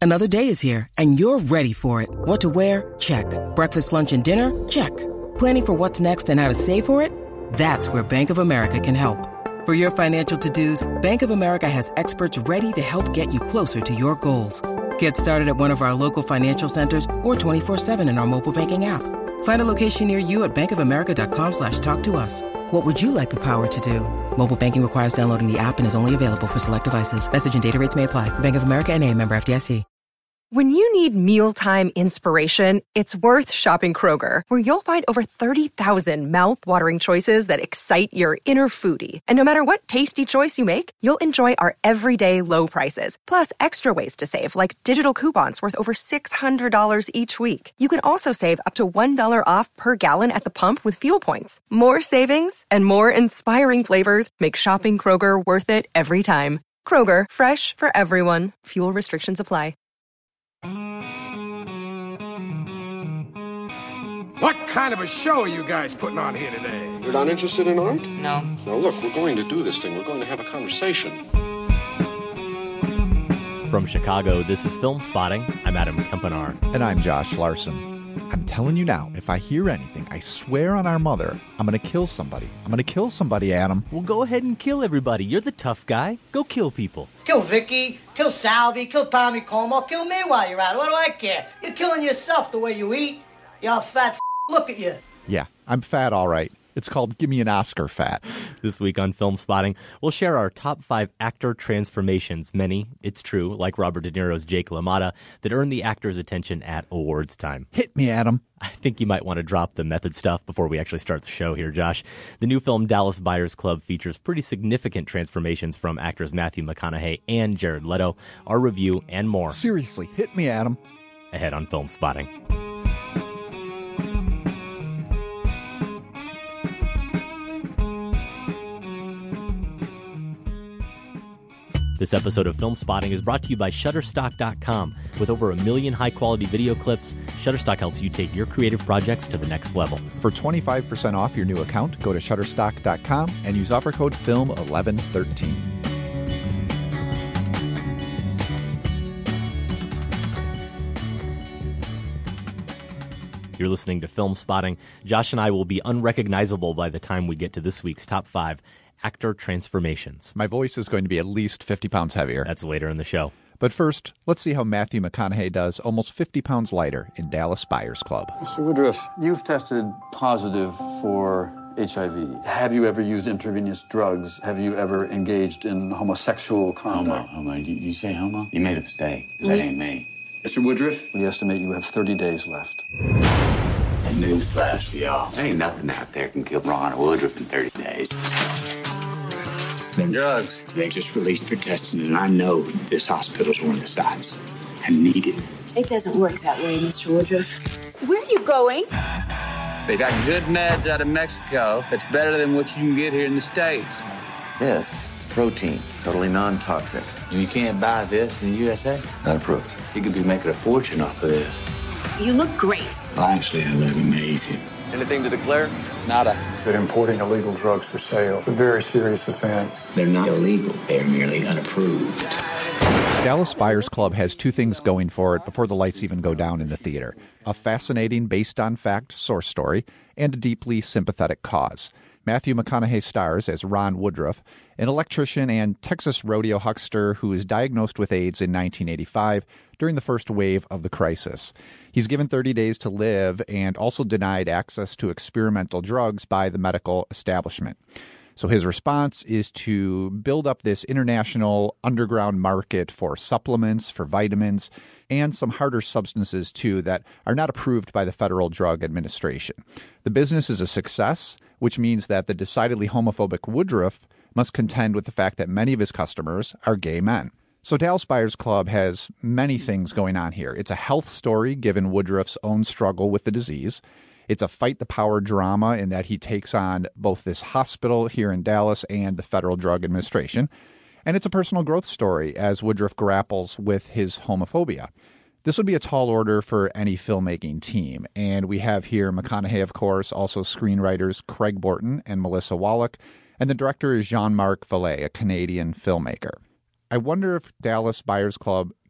Another day is here, and you're ready for it. What to wear? Check. Breakfast, lunch, and dinner? Check. Planning for what's next and how to save for it? That's where Bank of America can help. For your financial to-dos, Bank of America has experts ready to help get you closer to your goals. Get started at one of our local financial centers or 24/7 in our mobile banking app. Find a location near you at bankofamerica.com/talktous. What would you like the power to do? Mobile banking requires downloading the app and is only available for select devices. Message and data rates may apply. Bank of America N.A., member FDIC. When you need mealtime inspiration, it's worth shopping Kroger, where you'll find over 30,000 mouth-watering choices that excite your inner foodie. And no matter what tasty choice you make, you'll enjoy our everyday low prices, plus extra ways to save, like digital coupons worth over $600 each week. You can also save up to $1 off per gallon at the pump with fuel points. More savings and more inspiring flavors make shopping Kroger worth it every time. Kroger, fresh for everyone. Fuel restrictions apply. What kind of a show are you guys putting on here today? You're not interested in art? No. Now look, we're going to do this thing. We're going to have a conversation. From Chicago, this is Film Spotting. I'm Adam Kempenaar. And I'm Josh Larson. I'm telling you now, if I hear anything, I swear on our mother, I'm going to kill somebody. I'm going to kill somebody, Adam. Well, go ahead and kill everybody. You're the tough guy. Go kill people. Kill Vicky, kill Salvi, kill Tommy Como, kill me while you're at it. What do I care? You're killing yourself the way you eat. You're fat. Look at you. Yeah, I'm fat, all right. It's called Give Me an Oscar fat. This week on Film Spotting, we'll share our top 5 actor transformations. Many, it's true, like Robert De Niro's Jake LaMotta, that earned the actor's attention at awards time. Hit me, Adam. I think you might want to drop the method stuff before we actually start the show here, Josh. The new film Dallas Buyers Club features pretty significant transformations from actors Matthew McConaughey and Jared Leto. Our review and more. Seriously, hit me, Adam. Ahead on Film Spotting. This episode of Film Spotting is brought to you by Shutterstock.com. With over 1 million high-quality video clips, Shutterstock helps you take your creative projects to the next level. For 25% off your new account, go to Shutterstock.com and use offer code FILM1113. You're listening to Film Spotting. Josh and I will be unrecognizable by the time we get to this week's top 5 actor transformations. My voice is going to be at least 50 pounds heavier. That's later in the show. But first, let's see how Matthew McConaughey does almost 50 pounds lighter in Dallas Buyers Club. Mr. Woodruff, you've tested positive for HIV. Have you ever used intravenous drugs? Have you ever engaged in homosexual conduct? Homo. You say homo? You made a mistake, because that ain't me. Mr. Woodruff, we estimate you have 30 days left. And newsflash for y'all. There ain't nothing out there can kill Ron Woodruff in 30 days. Them drugs, they just released for testing, and I know this hospital's one of the sites. I need it. It doesn't work that way, Mr. Woodruff. Where are you going? They got good meds out of Mexico that's better than what you can get here in the States. This is protein, totally non-toxic. And you can't buy this in the USA? Not approved. You could be making a fortune off of this. You look great. Well, actually, I look amazing. Anything to declare? Nada. But importing illegal drugs for sale is a very serious offense. They're not illegal. They're merely unapproved. Dallas Buyers Club has 2 things going for it before the lights even go down in the theater: a fascinating, based-on-fact source story and a deeply sympathetic cause. Matthew McConaughey stars as Ron Woodruff, an electrician and Texas rodeo huckster who was diagnosed with AIDS in 1985 during the first wave of the crisis. He's given 30 days to live and also denied access to experimental drugs by the medical establishment. So his response is to build up this international underground market for supplements, for vitamins, and some harder substances, too, that are not approved by the Federal Drug Administration. The business is a success, which means that the decidedly homophobic Woodruff must contend with the fact that many of his customers are gay men. So Dallas Buyers Club has many things going on here. It's a health story, given Woodruff's own struggle with the disease. It's a fight the power drama in that he takes on both this hospital here in Dallas and the Federal Drug Administration. And it's a personal growth story as Woodruff grapples with his homophobia. This would be a tall order for any filmmaking team. And we have here McConaughey, of course, also screenwriters Craig Borton and Melissa Wallach, and the director is Jean-Marc Vallée, a Canadian filmmaker. I wonder if Dallas Buyers Club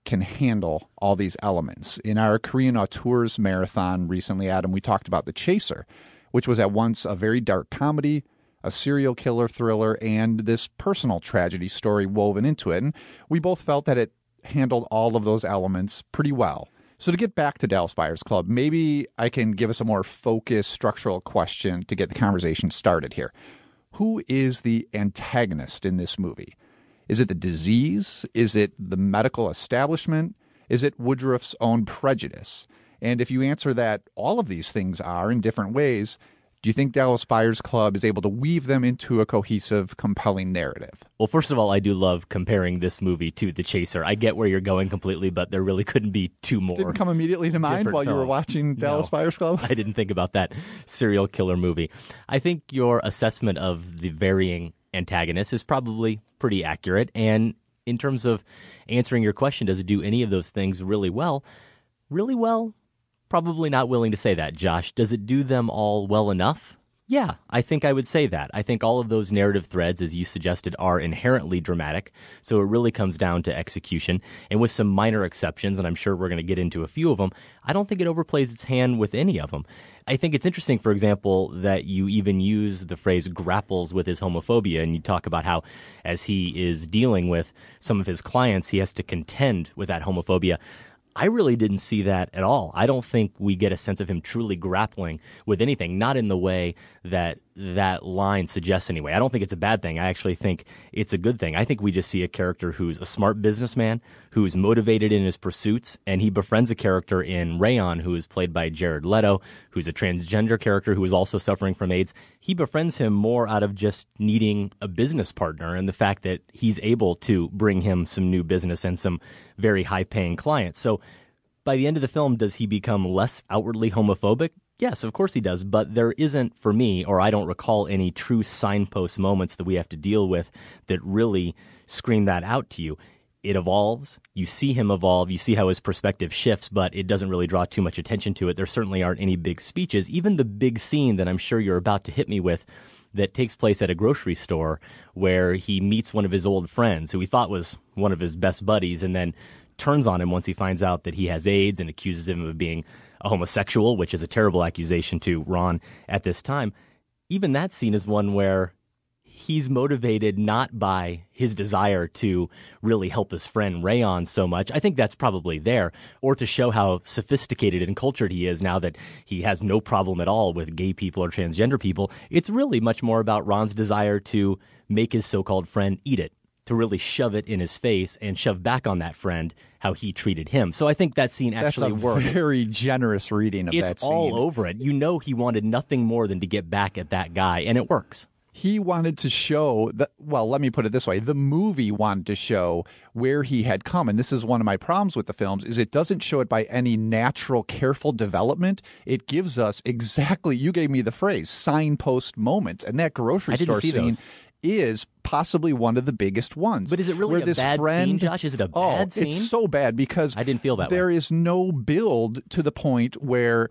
can handle all these elements. In our Korean Auteurs marathon recently, Adam, we talked about The Chaser, which was at once a very dark comedy, a serial killer thriller, and this personal tragedy story woven into it. And we both felt that it handled all of those elements pretty well. So to get back to Dallas Buyers Club, maybe I can give us a more focused structural question to get the conversation started here. Who is the antagonist in this movie? Is it the disease? Is it the medical establishment? Is it Woodruff's own prejudice? And if you answer that all of these things are in different ways, do you think Dallas Buyers Club is able to weave them into a cohesive, compelling narrative? Well, first of all, I do love comparing this movie to The Chaser. I get where you're going completely, but there really couldn't be two more. Didn't come immediately to mind while you were watching Dallas Buyers Club? I didn't think about that serial killer movie. I think your assessment of the varying antagonists is probably pretty accurate. And in terms of answering your question, does it do any of those things really well? Really well? Probably not willing to say that, Josh. Does it do them all well enough? Yeah, I think I would say that. I think all of those narrative threads, as you suggested, are inherently dramatic, so it really comes down to execution. And with some minor exceptions, and I'm sure we're going to get into a few of them, I don't think it overplays its hand with any of them. I think it's interesting, for example, that you even use the phrase grapples with his homophobia, and you talk about how, as he is dealing with some of his clients, he has to contend with that homophobia. I really didn't see that at all. I don't think we get a sense of him truly grappling with anything, not in the way that that line suggests anyway. I don't think it's a bad thing. I actually think it's a good thing. I think we just see a character who's a smart businessman, who's motivated in his pursuits, and he befriends a character in Rayon, who is played by Jared Leto, who's a transgender character who is also suffering from AIDS. He befriends him more out of just needing a business partner and the fact that he's able to bring him some new business and some very high-paying clients. So by the end of the film, does he become less outwardly homophobic? Yes, of course he does, but there isn't, for me, or I don't recall any true signpost moments that we have to deal with that really scream that out to you. It evolves, you see him evolve, you see how his perspective shifts, but it doesn't really draw too much attention to it. There certainly aren't any big speeches. Even the big scene that I'm sure you're about to hit me with that takes place at a grocery store where he meets one of his old friends who he thought was one of his best buddies and then turns on him once he finds out that he has AIDS and accuses him of being a homosexual, which is a terrible accusation to Ron at this time. Even that scene is one where he's motivated not by his desire to really help his friend Rayon so much. I think that's probably there, or to show how sophisticated and cultured he is now that he has no problem at all with gay people or transgender people. It's really much more about Ron's desire to make his so-called friend eat it, to really shove it in his face and shove back on that friend how he treated him. So I think that scene actually works. That's a very generous reading of that scene. It's all over it. You know he wanted nothing more than to get back at that guy, and it works. He wanted to show that, well, let me put it this way. The movie wanted to show where he had come. And this is one of my problems with the films, is it doesn't show it by any natural, careful development. It gives us exactly, you gave me the phrase, signpost moments. And that grocery store scene is possibly one of the biggest ones. But is it really a bad scene, Josh? Is it a bad scene? It's so bad because I didn't feel that there way. is no build to the point where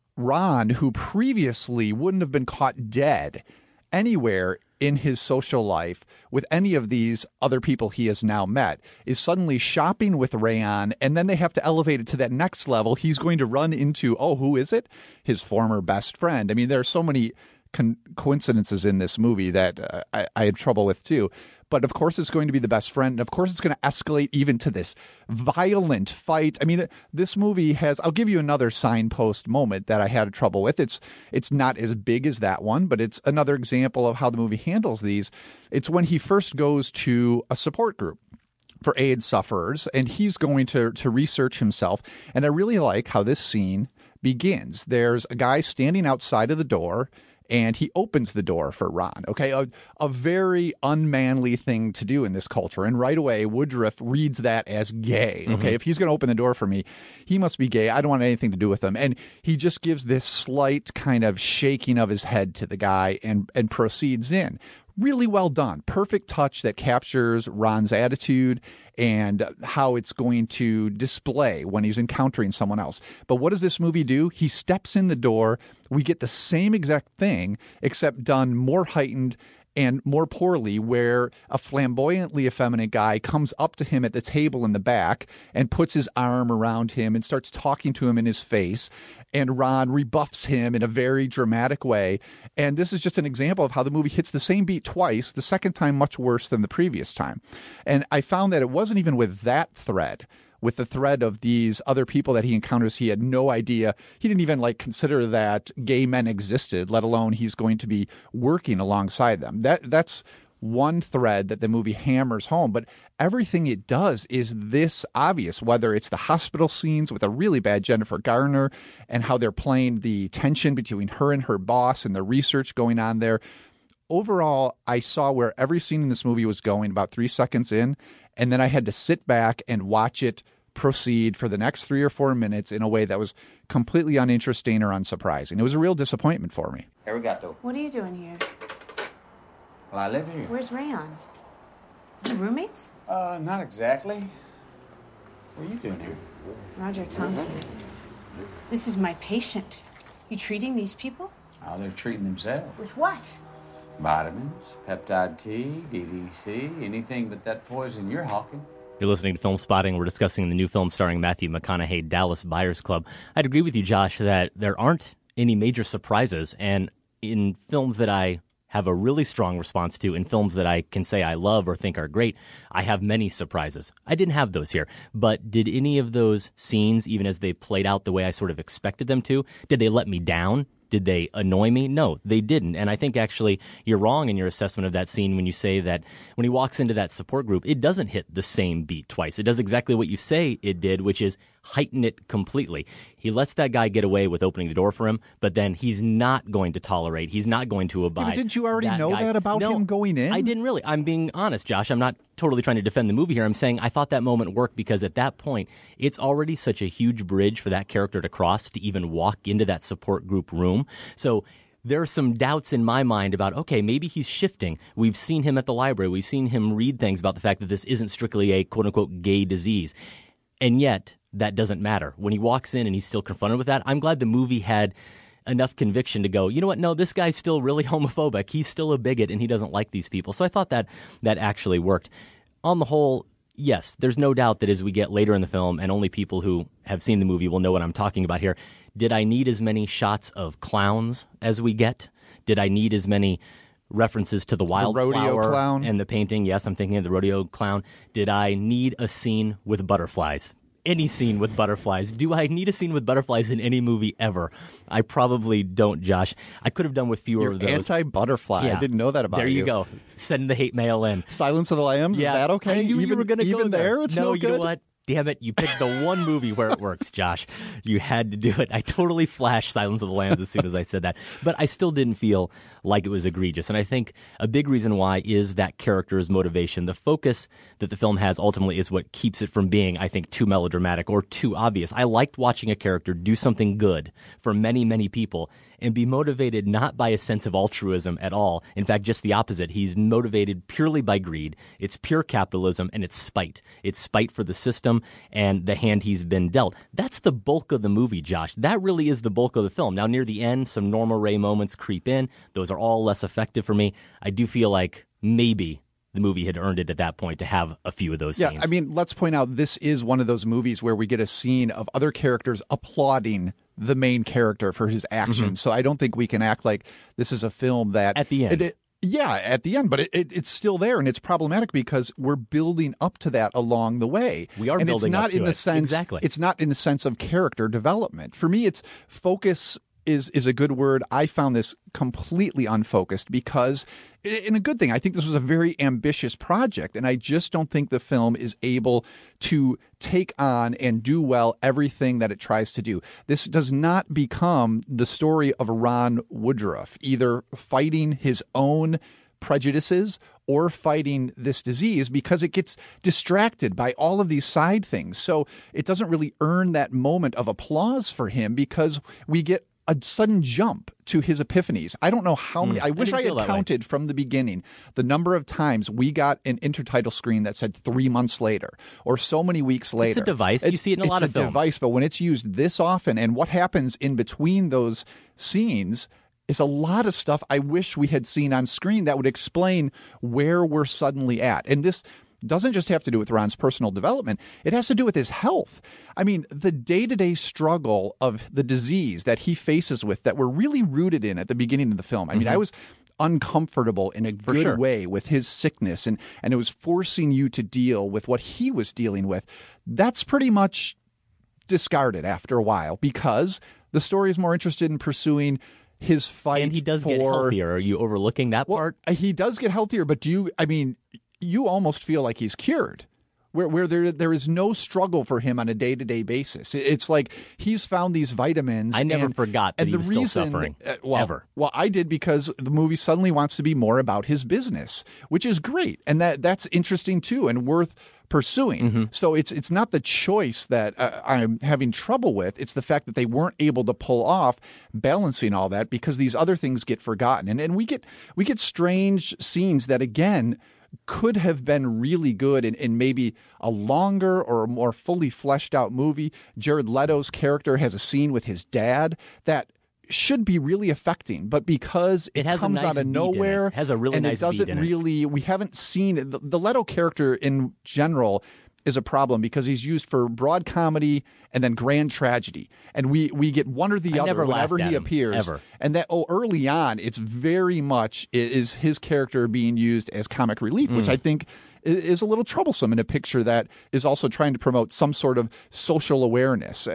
Ron, who previously wouldn't have been caught dead anywhere in his social life with any of these other people he has now met, is suddenly shopping with Rayon, and then they have to elevate it to that next level. He's going to run into, who is it? His former best friend. I mean, there are so many coincidences in this movie that I had trouble with too. But of course it's going to be the best friend. And of course it's going to escalate even to this violent fight. I mean, this movie has, I'll give you another signpost moment that I had trouble with. It's not as big as that one, but it's another example of how the movie handles these. It's when he first goes to a support group for AIDS sufferers, and he's going to research himself. And I really like how this scene begins. There's a guy standing outside of the door, and he opens the door for Ron, okay? A very unmanly thing to do in this culture. And right away, Woodruff reads that as gay, okay? Mm-hmm. If he's going to open the door for me, he must be gay. I don't want anything to do with him. And he just gives this slight kind of shaking of his head to the guy and proceeds in. Really well done. Perfect touch that captures Ron's attitude and how it's going to display when he's encountering someone else. But what does this movie do? He steps in the door. We get the same exact thing, except done more heightened and More Poorly, where a flamboyantly effeminate guy comes up to him at the table in the back and puts his arm around him and starts talking to him in his face. And Ron rebuffs him in a very dramatic way. And this is just an example of how the movie hits the same beat twice, the second time much worse than the previous time. And I found that it wasn't even with that thread, with the thread of these other people that he encounters. He had no idea. He didn't even consider that gay men existed, let alone he's going to be working alongside them. That's one thread that the movie hammers home, but everything it does is this obvious, whether it's the hospital scenes with a really bad Jennifer Garner and how they're playing the tension between her and her boss and the research going on there. Overall, I saw where every scene in this movie was going about 3 seconds in, and then I had to sit back and watch it proceed for the next 3 or 4 minutes in a way that was completely uninteresting or unsurprising. It was a real disappointment for me. Arigato. What are you doing here? Well, I live here. Where's Rayon? You roommates? Not exactly. What are you doing here? Roger Thompson. This is my patient. You treating these people? Oh, they're treating themselves. With what? Vitamins, peptide T, DDC, anything but that poison you're hawking. You're listening to Film Spotting. We're discussing the new film starring Matthew McConaughey, Dallas Buyers Club. I'd agree with you, Josh, that there aren't any major surprises. And in films that I have a really strong response to, in films that I can say I love or think are great, I have many surprises. I didn't have those here. But did any of those scenes, even as they played out the way I sort of expected them to, did they let me down? Did they annoy me? No, they didn't. And I think actually you're wrong in your assessment of that scene when you say that when he walks into that support group, it doesn't hit the same beat twice. It does exactly what you say it did, which is heighten it completely. He lets that guy get away with opening the door for him, but then he's not going to tolerate, he's not going to abide. Yeah, didn't you already know that about him going in? I didn't really. I'm being honest, Josh. I'm not totally trying to defend the movie here. I'm saying I thought that moment worked because at that point, it's already such a huge bridge for that character to cross to even walk into that support group room. So there are some doubts in my mind about, okay, maybe he's shifting. We've seen him at the library. We've seen him read things about the fact that this isn't strictly a quote-unquote gay disease. And yet, that doesn't matter. When he walks in and he's still confronted with that, I'm glad the movie had enough conviction to go, you know what, no, this guy's still really homophobic. He's still a bigot and he doesn't like these people. So I thought that actually worked. On the whole, yes, there's no doubt that as we get later in the film, and only people who have seen the movie will know what I'm talking about here, did I need as many shots of clowns as we get? Did I need as many references to the wildflower clown and the painting? Yes, I'm thinking of the rodeo clown. Did I need a scene with butterflies? Any scene with butterflies. Do I need a scene with butterflies in any movie ever? I probably don't, Josh. I could have done with fewer of those. Anti-butterfly. Yeah. I didn't know that about you. There you go. Send the hate mail in. Silence of the Lambs? Yeah. Is that okay? I knew you were going to go there. It's no you good. know what? Damn it, you picked the one movie where it works, Josh. You had to do it. I totally flashed Silence of the Lambs as soon as I said that. But I still didn't feel like it was egregious. And I think a big reason why is that character's motivation. The focus that the film has ultimately is what keeps it from being, I think, too melodramatic or too obvious. I liked watching a character do something good for many, many people and be motivated not by a sense of altruism at all. In fact, just the opposite. He's motivated purely by greed. It's pure capitalism, and it's spite. It's spite for the system and the hand he's been dealt. That's the bulk of the movie, Josh. That really is the bulk of the film. Now, near the end, some Norma Ray moments creep in. Those are all less effective for me. I do feel like maybe the movie had earned it at that point to have a few of those scenes. Yeah, I mean, let's point out this is one of those movies where we get a scene of other characters applauding the main character for his actions. Mm-hmm. So I don't think we can act like this is a film that... At the end. At the end, but it's still there, and it's problematic because we're building up to that along the way. We are and building up to it. Exactly. It's not in the sense of character development. For me, it's focus is a good word. I found this completely unfocused because, in a good thing, I think this was a very ambitious project, and I just don't think the film is able to take on and do well everything that it tries to do. This does not become the story of Ron Woodruff, either fighting his own prejudices or fighting this disease, because it gets distracted by all of these side things. So it doesn't really earn that moment of applause for him because we get a sudden jump to his epiphanies. I don't know how many. I wish I had counted from the beginning the number of times we got an intertitle screen that said 3 months later or so many weeks later. It's a device. You see it in a lot of films. It's a device, but when it's used this often and what happens in between those scenes, is a lot of stuff I wish we had seen on screen that would explain where we're suddenly at. And this doesn't just have to do with Ron's personal development. It has to do with his health. I mean, the day-to-day struggle of the disease that he faces with that we're really rooted in at the beginning of the film. I mean, I was uncomfortable in a good way with his sickness, and it was forcing you to deal with what he was dealing with. That's pretty much discarded after a while because the story is more interested in pursuing his fight. And he does get healthier. Are you overlooking that part? He does get healthier, but you almost feel like he's cured, where there is no struggle for him on a day-to-day basis. It's like he's found these vitamins. I never forgot that he was still suffering, ever. Well, I did, because the movie suddenly wants to be more about his business, which is great. And that's interesting, too, and worth pursuing. So it's not the choice that I'm having trouble with. It's the fact that they weren't able to pull off balancing all that because these other things get forgotten. And we get strange scenes that, again, could have been really good in maybe a longer or a more fully fleshed out movie. Jared Leto's character has a scene with his dad that should be really affecting, but because it comes out of nowhere, it has a really nice beat in it. We haven't seen it. The Leto character in general is a problem because he's used for broad comedy and then grand tragedy. And we get one or the other whenever he appears. Ever. And that early on, it's very much is his character being used as comic relief, which I think is a little troublesome in a picture that is also trying to promote some sort of social awareness.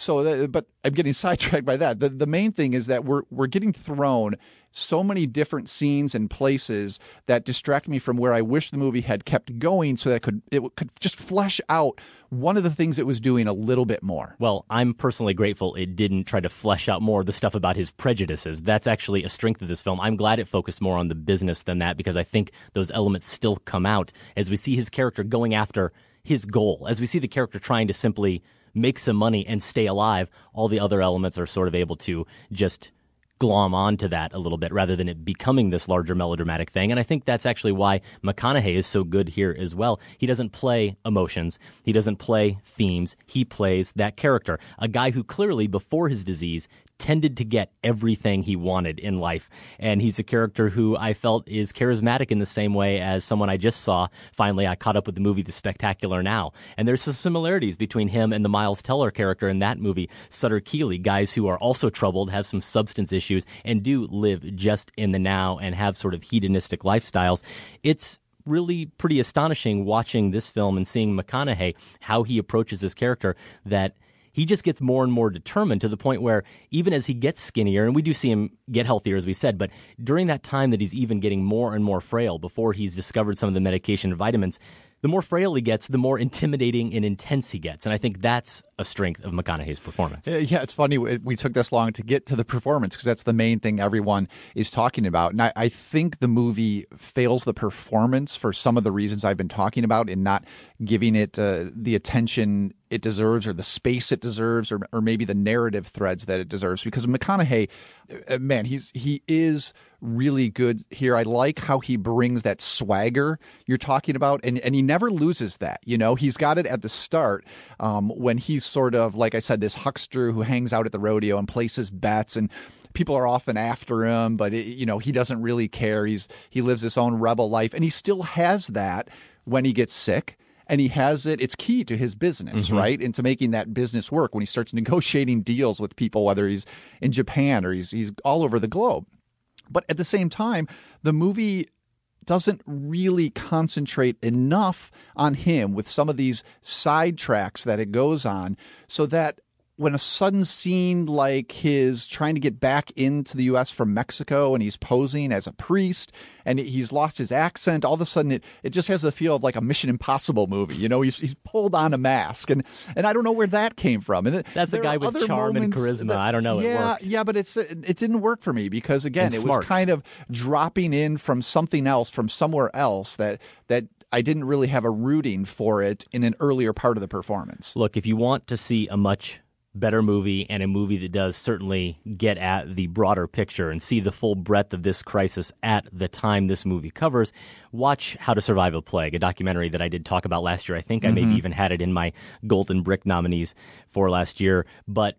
But I'm getting sidetracked by that. The main thing is that we're getting thrown so many different scenes and places that distract me from where I wish the movie had kept going so that it could just flesh out one of the things it was doing a little bit more. Well, I'm personally grateful it didn't try to flesh out more of the stuff about his prejudices. That's actually a strength of this film. I'm glad it focused more on the business than that, because I think those elements still come out as we see his character going after his goal. As we see the character trying to simply make some money and stay alive, all the other elements are sort of able to just glom onto that a little bit rather than it becoming this larger melodramatic thing. And I think that's actually why McConaughey is so good here as well. He doesn't play emotions. He doesn't play themes. He plays that character, a guy who clearly before his disease tended to get everything he wanted in life. And he's a character who I felt is charismatic in the same way as someone I just saw. Finally, I caught up with the movie The Spectacular Now. And there's some similarities between him and the Miles Teller character in that movie, Sutter Keeley, guys who are also troubled, have some substance issues, and do live just in the now and have sort of hedonistic lifestyles. It's really pretty astonishing watching this film and seeing McConaughey, how he approaches this character, that he just gets more and more determined to the point where even as he gets skinnier, and we do see him get healthier, as we said, but during that time that he's even getting more and more frail before he's discovered some of the medication and vitamins, the more frail he gets, the more intimidating and intense he gets. And I think that's a strength of McConaughey's performance. Yeah, it's funny we took this long to get to the performance because that's the main thing everyone is talking about. And I think the movie fails the performance for some of the reasons I've been talking about in not giving it the attention it deserves or the space it deserves or maybe the narrative threads that it deserves. Because McConaughey, man, he is really good here. I like how he brings that swagger you're talking about, and he never loses that. You know, he's got it at the start when he's sort of, like I said, this huckster who hangs out at the rodeo and places bets, and people are often after him, but he doesn't really care. He lives his own rebel life, and he still has that when he gets sick. And he has it. It's key to his business, right? Into making that business work when he starts negotiating deals with people, whether he's in Japan or he's all over the globe. But at the same time, the movie doesn't really concentrate enough on him with some of these side tracks that it goes on, so that when a sudden scene like his trying to get back into the U.S. from Mexico and he's posing as a priest and he's lost his accent, all of a sudden it just has the feel of like a Mission Impossible movie. You know, he's pulled on a mask, and I don't know where that came from. And that's a guy with charm and charisma. I don't know. Yeah, it worked. Yeah, but it didn't work for me because, again, it was kind of dropping in from something else, from somewhere else that I didn't really have a rooting for it in an earlier part of the performance. Look, if you want to see a much better movie, and a movie that does certainly get at the broader picture and see the full breadth of this crisis at the time this movie covers, watch How to Survive a Plague, a documentary that I did talk about last year. I think I maybe even had it in my Golden Brick nominees for last year. But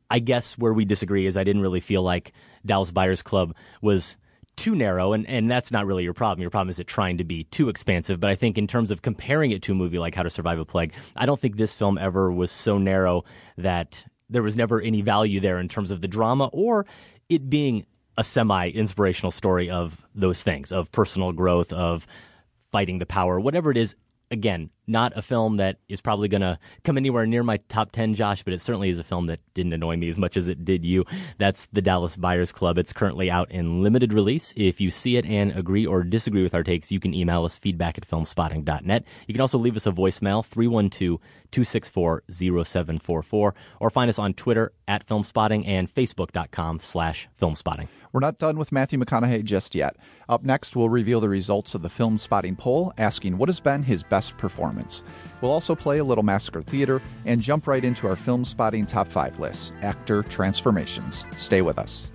I guess where we disagree is I didn't really feel like Dallas Buyers Club was too narrow, and that's not really your problem. Your problem is it trying to be too expansive. But I think in terms of comparing it to a movie like How to Survive a Plague, I don't think this film ever was so narrow that there was never any value there in terms of the drama or it being a semi-inspirational story of those things, of personal growth, of fighting the power, whatever it is. Again, not a film that is probably going to come anywhere near my top 10, Josh, but it certainly is a film that didn't annoy me as much as it did you. That's The Dallas Buyers Club. It's currently out in limited release. If you see it and agree or disagree with our takes, you can email us feedback@filmspotting.net. You can also leave us a voicemail, 312-264-0744, or find us on Twitter @filmspotting and facebook.com/filmspotting. We're not done with Matthew McConaughey just yet. Up next, we'll reveal the results of the Film Spotting poll, asking what has been his best performance. We'll also play a little Massacre Theater and jump right into our Film Spotting Top 5 lists, actor transformations. Stay with us.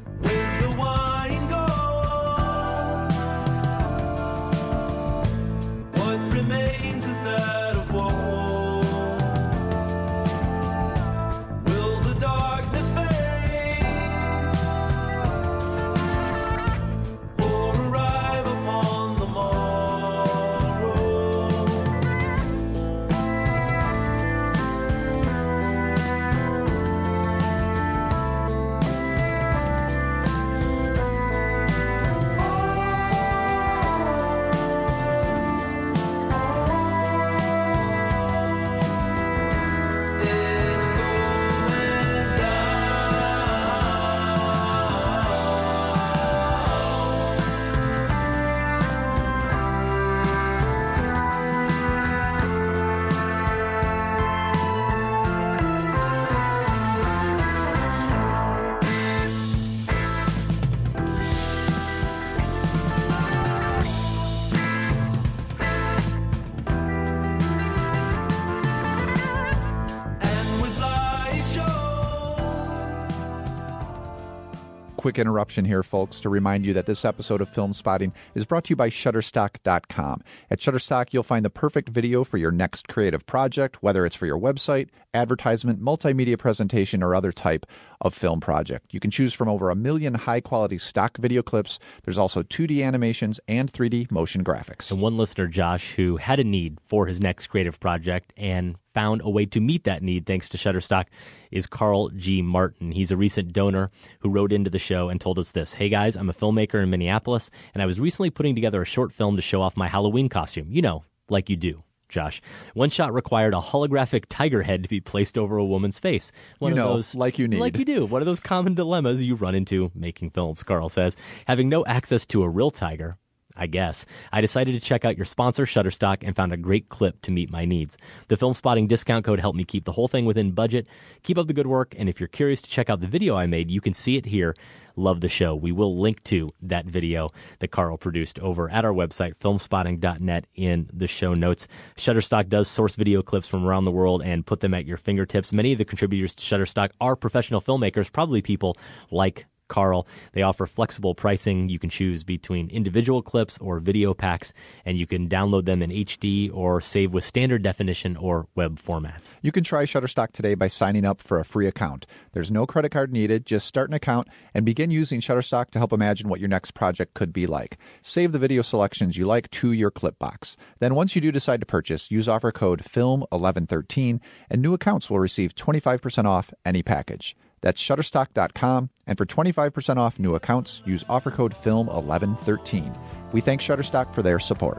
Quick interruption here, folks, to remind you that this episode of Film Spotting is brought to you by Shutterstock.com. At Shutterstock, you'll find the perfect video for your next creative project, whether it's for your website, advertisement, multimedia presentation, or other type of film project. You can choose from over 1 million high-quality stock video clips. There's also 2D animations and 3D motion graphics. And one listener, Josh, who had a need for his next creative project and found a way to meet that need thanks to Shutterstock is Carl G. Martin. He's a recent donor who wrote into the show and told us this. Hey guys, I'm a filmmaker in Minneapolis, and I was recently putting together a short film to show off my Halloween costume. You know, like you do, Josh. One shot required a holographic tiger head to be placed over a woman's face. One of those, like you need. Like you do. One of those common dilemmas you run into making films, Carl says. Having no access to a real tiger, I guess, I decided to check out your sponsor, Shutterstock, and found a great clip to meet my needs. The Film Spotting discount code helped me keep the whole thing within budget. Keep up the good work, and if you're curious to check out the video I made, you can see it here. Love the show. We will link to that video that Carl produced over at our website, filmspotting.net, in the show notes. Shutterstock does source video clips from around the world and put them at your fingertips. Many of the contributors to Shutterstock are professional filmmakers, probably people like Carl. They offer flexible pricing. You can choose between individual clips or video packs, and you can download them in HD or save with standard definition or web formats. You can try Shutterstock today by signing up for a free account. There's no credit card needed. Just start an account and begin using Shutterstock to help imagine what your next project could be like. Save the video selections you like to your clip box. Then once you do decide to purchase, use offer code FILM1113, and new accounts will receive 25% off any package. That's Shutterstock.com, and for 25% off new accounts, use offer code FILM1113. We thank Shutterstock for their support.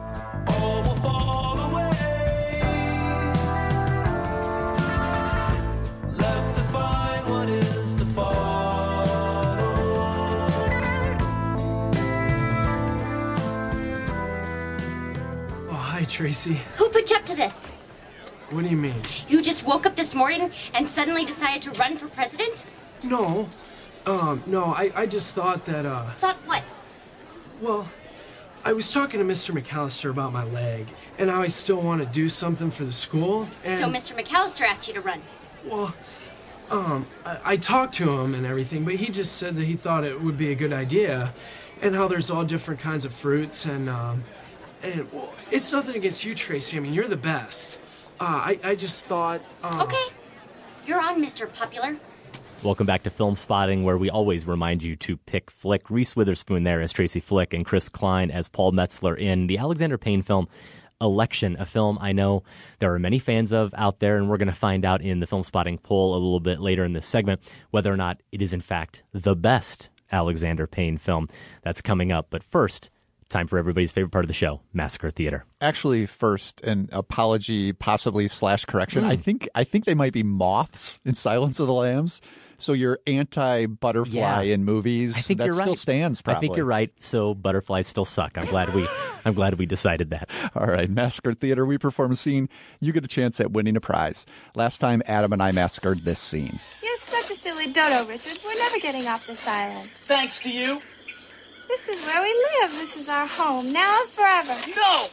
Hi, Tracy. Who put you up to this? What do you mean? You just woke up this morning and suddenly decided to run for president? No. No, I just thought that, Thought what? Well, I was talking to Mr. McAllister about my leg, and how I still want to do something for the school, and... So Mr. McAllister asked you to run? Well, I talked to him and everything, but he just said that he thought it would be a good idea, and how there's all different kinds of fruits, and well, it's nothing against you, Tracy. I mean, you're the best. I just thought, Okay. You're on, Mr. Popular. Welcome back to Film Spotting, where we always remind you to pick flick. Reese Witherspoon there as Tracy Flick and Chris Klein as Paul Metzler in the Alexander Payne film Election, a film I know there are many fans of out there, and we're going to find out in the Film Spotting poll a little bit later in this segment whether or not it is in fact the best Alexander Payne film. That's coming up. But first, time for everybody's favorite part of the show, Massacre Theater. Actually, first, an apology, possibly / correction. I think they might be moths in Silence of the Lambs. So your anti-butterfly in movies, I think that you're still right. stands, probably. I think you're right. So butterflies still suck. I'm glad we decided that. All right, Massacre Theater, we perform a scene. You get a chance at winning a prize. Last time, Adam and I massacred this scene. You're such a silly dodo, Richard. We're never getting off this island. Thanks to you. This is where we live. This is our home, now and forever. No!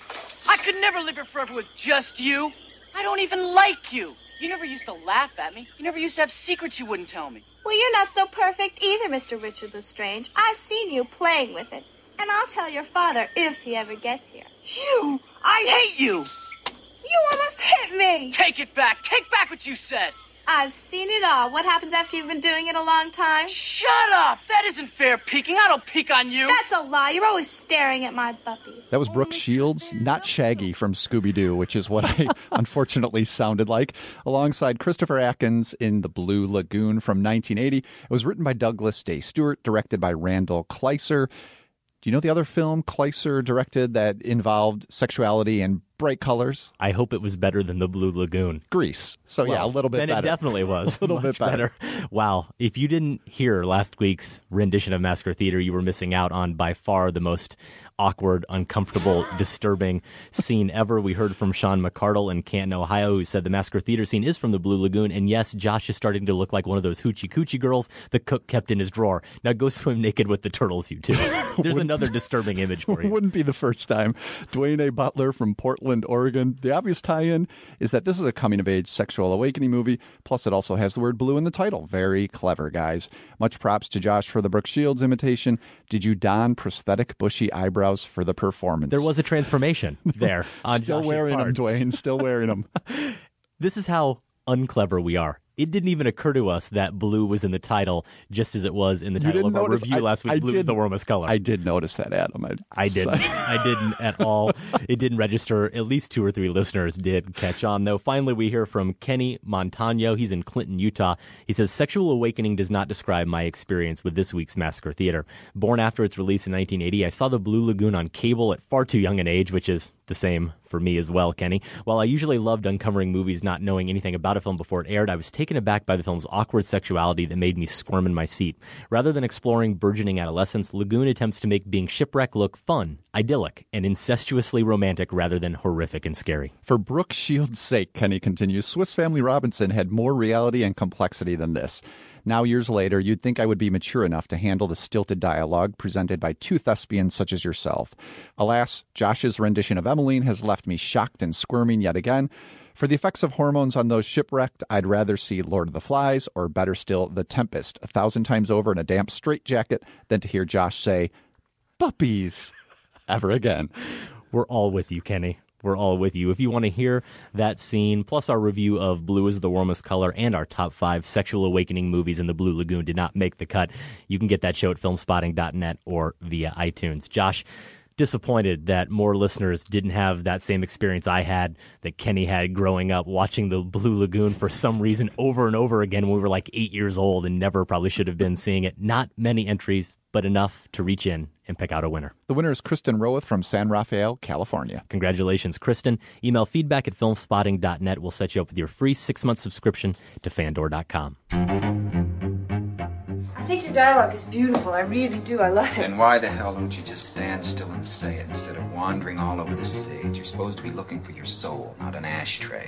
I could never live here forever with just you. I don't even like you. You never used to laugh at me. You never used to have secrets you wouldn't tell me. Well, you're not so perfect either, Mr. Richard Lestrange. I've seen you playing with it. And I'll tell your father if he ever gets here. You! I hate you! You almost hit me! Take it back! Take back what you said! I've seen it all. What happens after you've been doing it a long time? Shut up! That isn't fair peeking. I don't peek on you. That's a lie. You're always staring at my puppies. That was Brooke Shields, not Shaggy from Scooby-Doo, which is what I unfortunately sounded like, alongside Christopher Atkins in The Blue Lagoon from 1980. It was written by Douglas Day Stewart, directed by Randall Kleiser. Do you know the other film Kleiser directed that involved sexuality and bright colors? I hope it was better than The Blue Lagoon. Grease. So, yeah, a little bit better. Then it definitely was. A little bit better. Wow. If you didn't hear last week's rendition of Massacre Theater, you were missing out on by far the most awkward, uncomfortable, disturbing scene ever. We heard from Sean McCardle in Canton, Ohio, who said the Massacre Theater scene is from The Blue Lagoon. And yes, Josh is starting to look like one of those hoochie coochie girls the cook kept in his drawer. Now go swim naked with the turtles, you two. There's another disturbing image for you. Wouldn't be the first time. Dwayne A. Butler from Portland, Oregon. The obvious tie-in is that this is a coming-of-age sexual awakening movie, plus it also has the word blue in the title. Very clever, guys. Much props to Josh for the Brooke Shields imitation. Did you don prosthetic bushy eyebrows for the performance? There was a transformation there on Still Josh's wearing part. them, Dwayne. Still wearing them. This is how unclever we are. It didn't even occur to us that blue was in the title, just as it was in the title of our review last week. Blue is the warmest color. I did notice that, Adam. I didn't. I didn't at all. It didn't register. At least 2 or 3 listeners did catch on, though. Finally, we hear from Kenny Montano. He's in Clinton, Utah. He says, sexual awakening does not describe my experience with this week's Massacre Theater. Born after its release in 1980, I saw The Blue Lagoon on cable at far too young an age, which is the same for me as well, Kenny. While I usually loved uncovering movies not knowing anything about a film before it aired, I was taken aback by the film's awkward sexuality that made me squirm in my seat. Rather than exploring burgeoning adolescence, Lagoon attempts to make being shipwrecked look fun, idyllic, and incestuously romantic rather than horrific and scary. For Brooke Shields' sake, Kenny continues, Swiss Family Robinson had more reality and complexity than this. Now, years later, you'd think I would be mature enough to handle the stilted dialogue presented by 2 thespians such as yourself. Alas, Josh's rendition of Emmeline has left me shocked and squirming yet again. For the effects of hormones on those shipwrecked, I'd rather see Lord of the Flies, or better still, The Tempest, 1,000 times over in a damp straitjacket than to hear Josh say, puppies, ever again. We're all with you, Kenny. We're all with you. If you want to hear that scene, plus our review of Blue is the Warmest Color and our top 5 sexual awakening movies in the Blue Lagoon did not make the cut, you can get that show at filmspotting.net or via iTunes. Josh, disappointed that more listeners didn't have that same experience I had, that Kenny had growing up watching the Blue Lagoon for some reason over and over again when we were like 8 years old and never probably should have been seeing it. Not many entries, but enough to reach in and pick out a winner. The winner is Kristen Rowath from San Rafael, California. Congratulations, Kristen. Email feedback at filmspotting.net. We'll set you up with your free 6-month subscription to Fandor.com. I think your dialogue is beautiful. I really do. I love it. Then why the hell don't you just stand still and say it instead of wandering all over the stage? You're supposed to be looking for your soul, not an ashtray.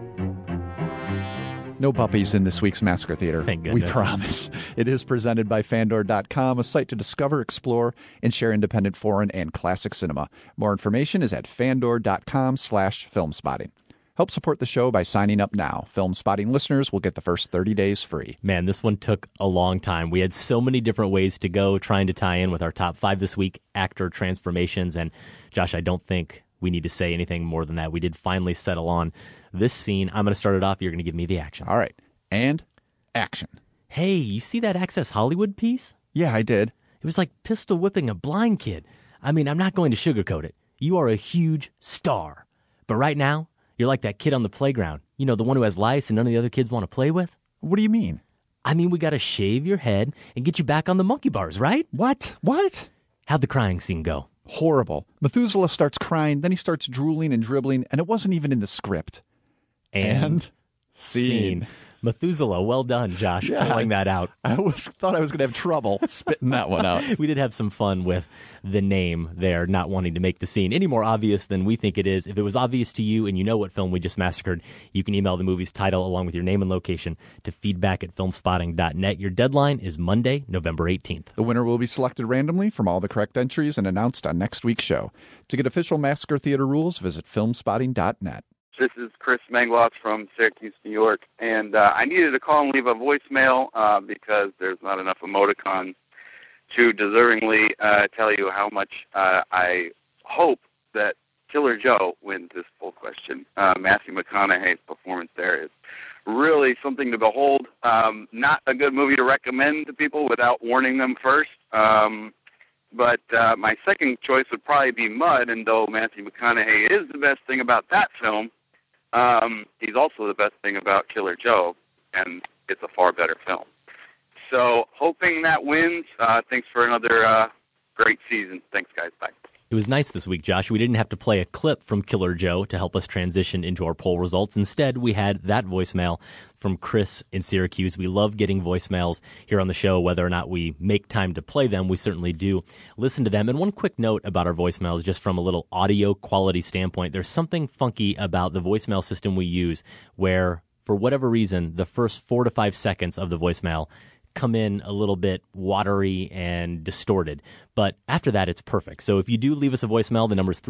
No puppies in this week's Massacre Theater. Thank goodness. We promise. It is presented by Fandor.com, a site to discover, explore, and share independent foreign and classic cinema. More information is at Fandor.com/filmspotting. Help support the show by signing up now. Film Spotting listeners will get the first 30 days free. Man, this one took a long time. We had so many different ways to go trying to tie in with our top 5 this week, actor transformations. And Josh, I don't think we need to say anything more than that. We did finally settle on this scene. I'm going to start it off. You're going to give me the action. All right. And action. Hey, you see that Access Hollywood piece? Yeah, I did. It was like pistol whipping a blind kid. I mean, I'm not going to sugarcoat it. You are a huge star. But right now, you're like that kid on the playground. You know, the one who has lice and none of the other kids want to play with? What do you mean? I mean, we got to shave your head and get you back on the monkey bars, right? What? How'd the crying scene go? Horrible. Methuselah starts crying, then he starts drooling and dribbling, and it wasn't even in the script. And scene. Methuselah, well done, Josh, pulling that out. I thought I was going to have trouble spitting that one out. We did have some fun with the name there, not wanting to make the scene any more obvious than we think it is. If it was obvious to you and you know what film we just massacred, you can email the movie's title along with your name and location to feedback@filmspotting.net. Your deadline is Monday, November 18th. The winner will be selected randomly from all the correct entries and announced on next week's show. To get official Massacre Theater rules, visit filmspotting.net. This is Chris Mangloss from Syracuse, New York, and I needed to call and leave a voicemail because there's not enough emoticons to deservingly tell you how much I hope that Killer Joe wins this poll question. Matthew McConaughey's performance there is really something to behold. Not a good movie to recommend to people without warning them first. But my second choice would probably be Mud, and though Matthew McConaughey is the best thing about that film, he's also the best thing about Killer Joe, and it's a far better film. So hoping that wins. Thanks for another great season. Thanks, guys. Bye. It was nice this week, Josh. We didn't have to play a clip from Killer Joe to help us transition into our poll results. Instead, we had that voicemail from Chris in Syracuse. We love getting voicemails here on the show. Whether or not we make time to play them, we certainly do listen to them. And one quick note about our voicemails, just from a little audio quality standpoint, there's something funky about the voicemail system we use where, for whatever reason, the first 4 to 5 seconds of the voicemail come in a little bit watery and distorted. But after that, it's perfect. So if you do leave us a voicemail, the number is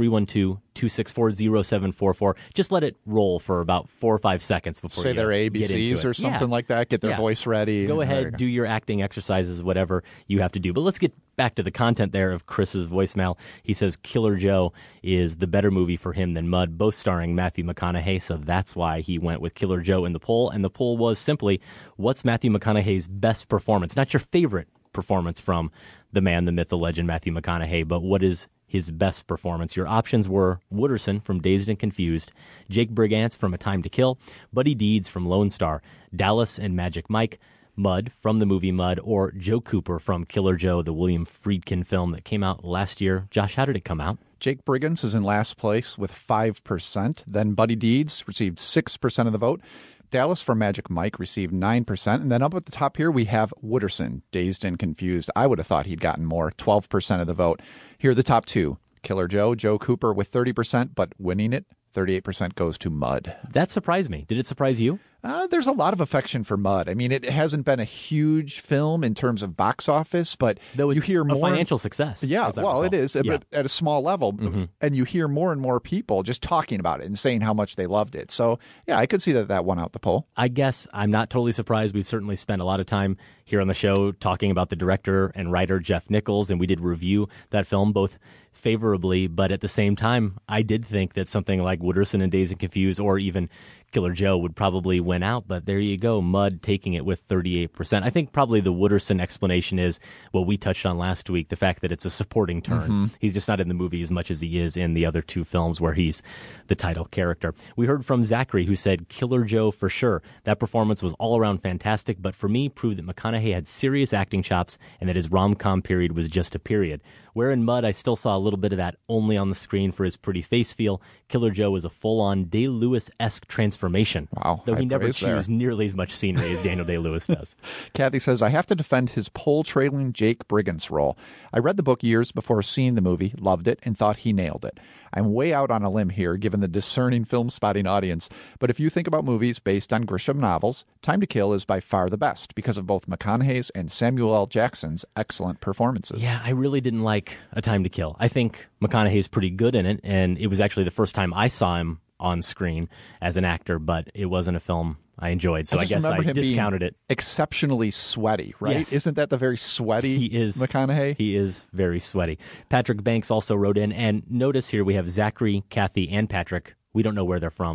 312-264-0744. Just let it roll for about 4 or 5 seconds before say you their get into ABCs it. or something like that. Get their voice ready. Go ahead, do your acting exercises, whatever you have to do. But let's get back to the content there of Chris's voicemail. He says Killer Joe is the better movie for him than Mud, both starring Matthew McConaughey. So that's why he went with Killer Joe in the poll. And the poll was simply, what's Matthew McConaughey's best performance? Not your favorite performance from the man, the myth, the legend, Matthew McConaughey, but what is his best performance? Your options were Wooderson from Dazed and Confused, Jake Brigance from A Time to Kill, Buddy Deeds from Lone Star, Dallas and Magic Mike, Mud from the movie Mud, or Joe Cooper from Killer Joe, the William Friedkin film that came out last year. Josh, how did it come out? Jake Brigance is in last place with 5%. Then Buddy Deeds received 6% of the vote. Dallas from Magic Mike received 9%. And then up at the top here, we have Wooderson, Dazed and Confused. I would have thought he'd gotten more, 12% of the vote. Here are the top two. Killer Joe, Joe Cooper with 30%, but winning it, 38% goes to Mud. That surprised me. Did it surprise you? There's a lot of affection for Mud. I mean, it hasn't been a huge film in terms of box office, but though it's you hear more a financial success. Yeah, well, it is, but at a small level, and you hear more and more people just talking about it and saying how much they loved it. So, yeah, I could see that won out the poll. I guess I'm not totally surprised. We've certainly spent a lot of time here on the show talking about the director and writer Jeff Nichols, and we did review that film both favorably, but at the same time, I did think that something like Wooderson and Dazed and Confused, or even Killer Joe, would probably win out, but there you go, Mud taking it with 38%. I think probably the Wooderson explanation is what we touched on last week, the fact that it's a supporting turn. He's just not in the movie as much as he is in the other two films where he's the title character. We heard from Zachary, who said Killer Joe for sure. That performance was all around fantastic, but for me, proved that McConaughey had serious acting chops and that his rom-com period was just a period. Where in Mud, I still saw a little bit of that only on the screen for his pretty face feel. Killer Joe was a full-on Day-Lewis-esque transformation. Wow. Though he never chews there. nearly as much scenery as Daniel Day-Lewis does. Kathy says, I have to defend his pole-trailing Jake Brigance role. I read the book years before seeing the movie, loved it, and thought he nailed it. I'm way out on a limb here, given the discerning film spotting audience. But if you think about movies based on Grisham novels, Time to Kill is by far the best because of both McConaughey's and Samuel L. Jackson's excellent performances. Yeah, I really didn't like A Time to Kill. I think McConaughey's pretty good in it, and it was actually the first time I saw him on screen as an actor, but it wasn't a film I enjoyed, so I guess I discounted it. Exceptionally sweaty, right? Yes. Isn't that the very sweaty McConaughey? He is very sweaty. Patrick Banks also wrote in, and notice here we have Zachary, Kathy, and Patrick. We don't know where they're from.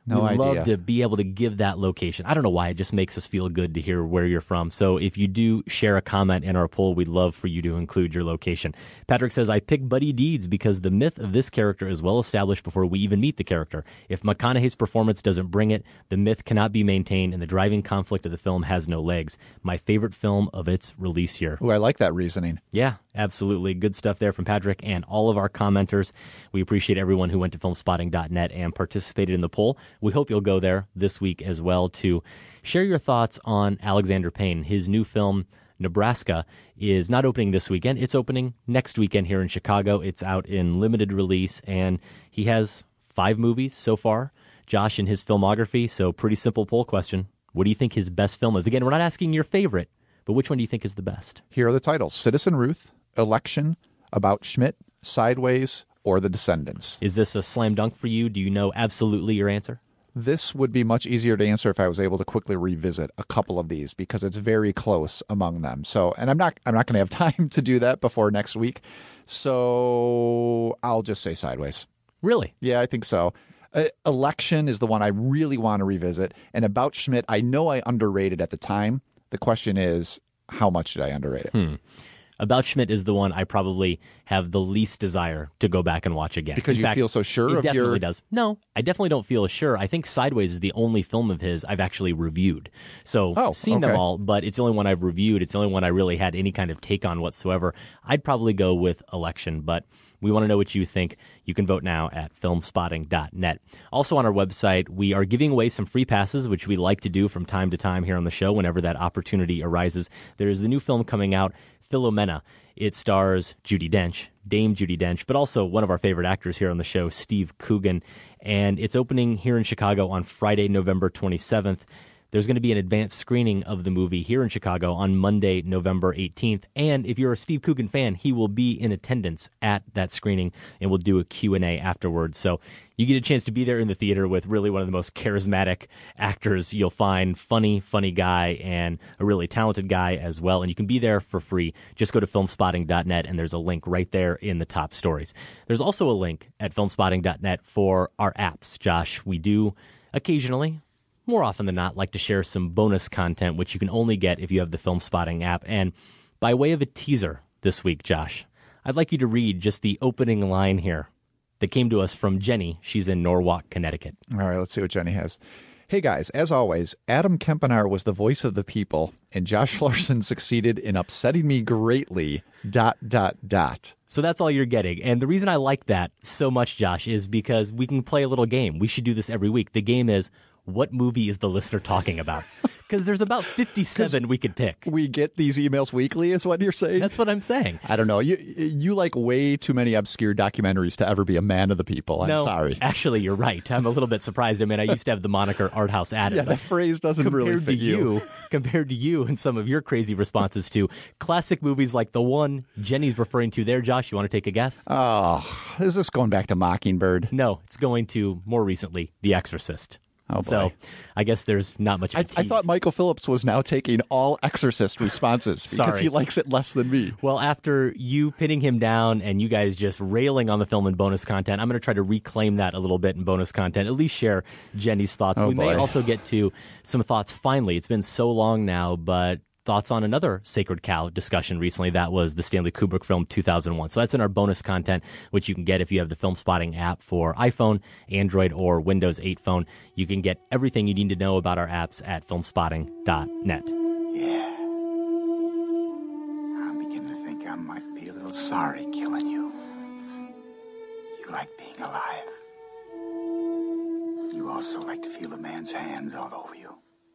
No We'd love idea. to be able to give that location. I don't know why. It just makes us feel good to hear where you're from. So if you do share a comment in our poll, we'd love for you to include your location. Patrick says, I pick Buddy Deeds because the myth of this character is well established before we even meet the character. If McConaughey's performance doesn't bring it, the myth cannot be maintained and the driving conflict of the film has no legs. My favorite film of its release year. Ooh, I like that reasoning. Yeah, absolutely. Good stuff there from Patrick and all of our commenters. We appreciate everyone who went to filmspotting.net and participated in the poll. We hope you'll go there this week as well to share your thoughts on Alexander Payne. His new film, Nebraska, is not opening this weekend. It's opening next weekend here in Chicago. It's out in limited release, and he has 5 movies so far, Josh, in his filmography. So pretty simple poll question. What do you think his best film is? Again, we're not asking your favorite, but which one do you think is the best? Here are the titles: Citizen Ruth, Election, About Schmidt, Sideways, or The Descendants. Is this a slam dunk for you? Do you know absolutely your answer? This would be much easier to answer if I was able to quickly revisit a couple of these because it's very close among them. So, and I'm not going to have time to do that before next week. So I'll just say Sideways. Really? Yeah, I think so. Election is the one I really want to revisit. And About Schmidt, I know I underrated at the time. The question is, how much did I underrate it? About Schmidt is the one I probably have the least desire to go back and watch again. Because In you fact, feel so sure it of definitely your... does. No, I definitely don't feel sure. I think Sideways is the only film of his I've actually reviewed. So seen them all, but it's the only one I've reviewed. It's the only one I really had any kind of take on whatsoever. I'd probably go with Election, but we want to know what you think. You can vote now at filmspotting.net. Also on our website, we are giving away some free passes, which we like to do from time to time here on the show whenever that opportunity arises. There's the new film coming out, Philomena. It stars Judi Dench, Dame Judi Dench, but also one of our favorite actors here on the show, Steve Coogan. And it's opening here in Chicago on Friday, November 27th. There's going to be an advanced screening of the movie here in Chicago on Monday, November 18th. And if you're a Steve Coogan fan, he will be in attendance at that screening, and we'll do a Q&A afterwards. So you get a chance to be there in the theater with really one of the most charismatic actors you'll find. Funny guy, and a really talented guy as well. And you can be there for free. Just go to filmspotting.net, and there's a link right there in the top stories. There's also a link at filmspotting.net for our apps. Josh, we do occasionally, more often than not, like to share some bonus content, which you can only get if you have the Film Spotting app. And by way of a teaser this week, Josh, I'd like you to read just the opening line here that came to us from Jenny. She's in Norwalk, Connecticut. All right, let's see what Jenny has. Hey guys, as always, Adam Kempenaar was the voice of the people, and Josh Larson succeeded in upsetting me greatly, ... So that's all you're getting. And the reason I like that so much, Josh, is because we can play a little game. We should do this every week. The game is, what movie is the listener talking about? Because there's about 57 we could pick. We get these emails weekly, is what you're saying? That's what I'm saying. I don't know. You like way too many obscure documentaries to ever be a man of the people. I'm sorry. Actually, you're right. I'm a little bit surprised. I mean, I used to have the moniker Art House Adam. Yeah, that phrase doesn't really fit you. Compared to you and some of your crazy responses to classic movies like the one Jenny's referring to there, Josh, you want to take a guess? Oh, is this going back to Mockingbird? No, it's going to, more recently, The Exorcist. Oh, boy. So I guess there's not much of a tease. I thought Michael Phillips was now taking all Exorcist responses because he likes it less than me. Well, after you pinning him down and you guys just railing on the film in bonus content, I'm going to try to reclaim that a little bit in bonus content, at least share Jenny's thoughts. We may also get to some thoughts finally. It's been so long now, but thoughts on another Sacred Cow discussion recently. That was the Stanley Kubrick film 2001. So that's in our bonus content, which you can get if you have the Film Spotting app for iPhone, Android, or Windows 8 phone. You can get everything you need to know about our apps at filmspotting.net. Yeah. I'm beginning to think I might be a little sorry killing you. You like being alive. You also like to feel a man's hands all over you.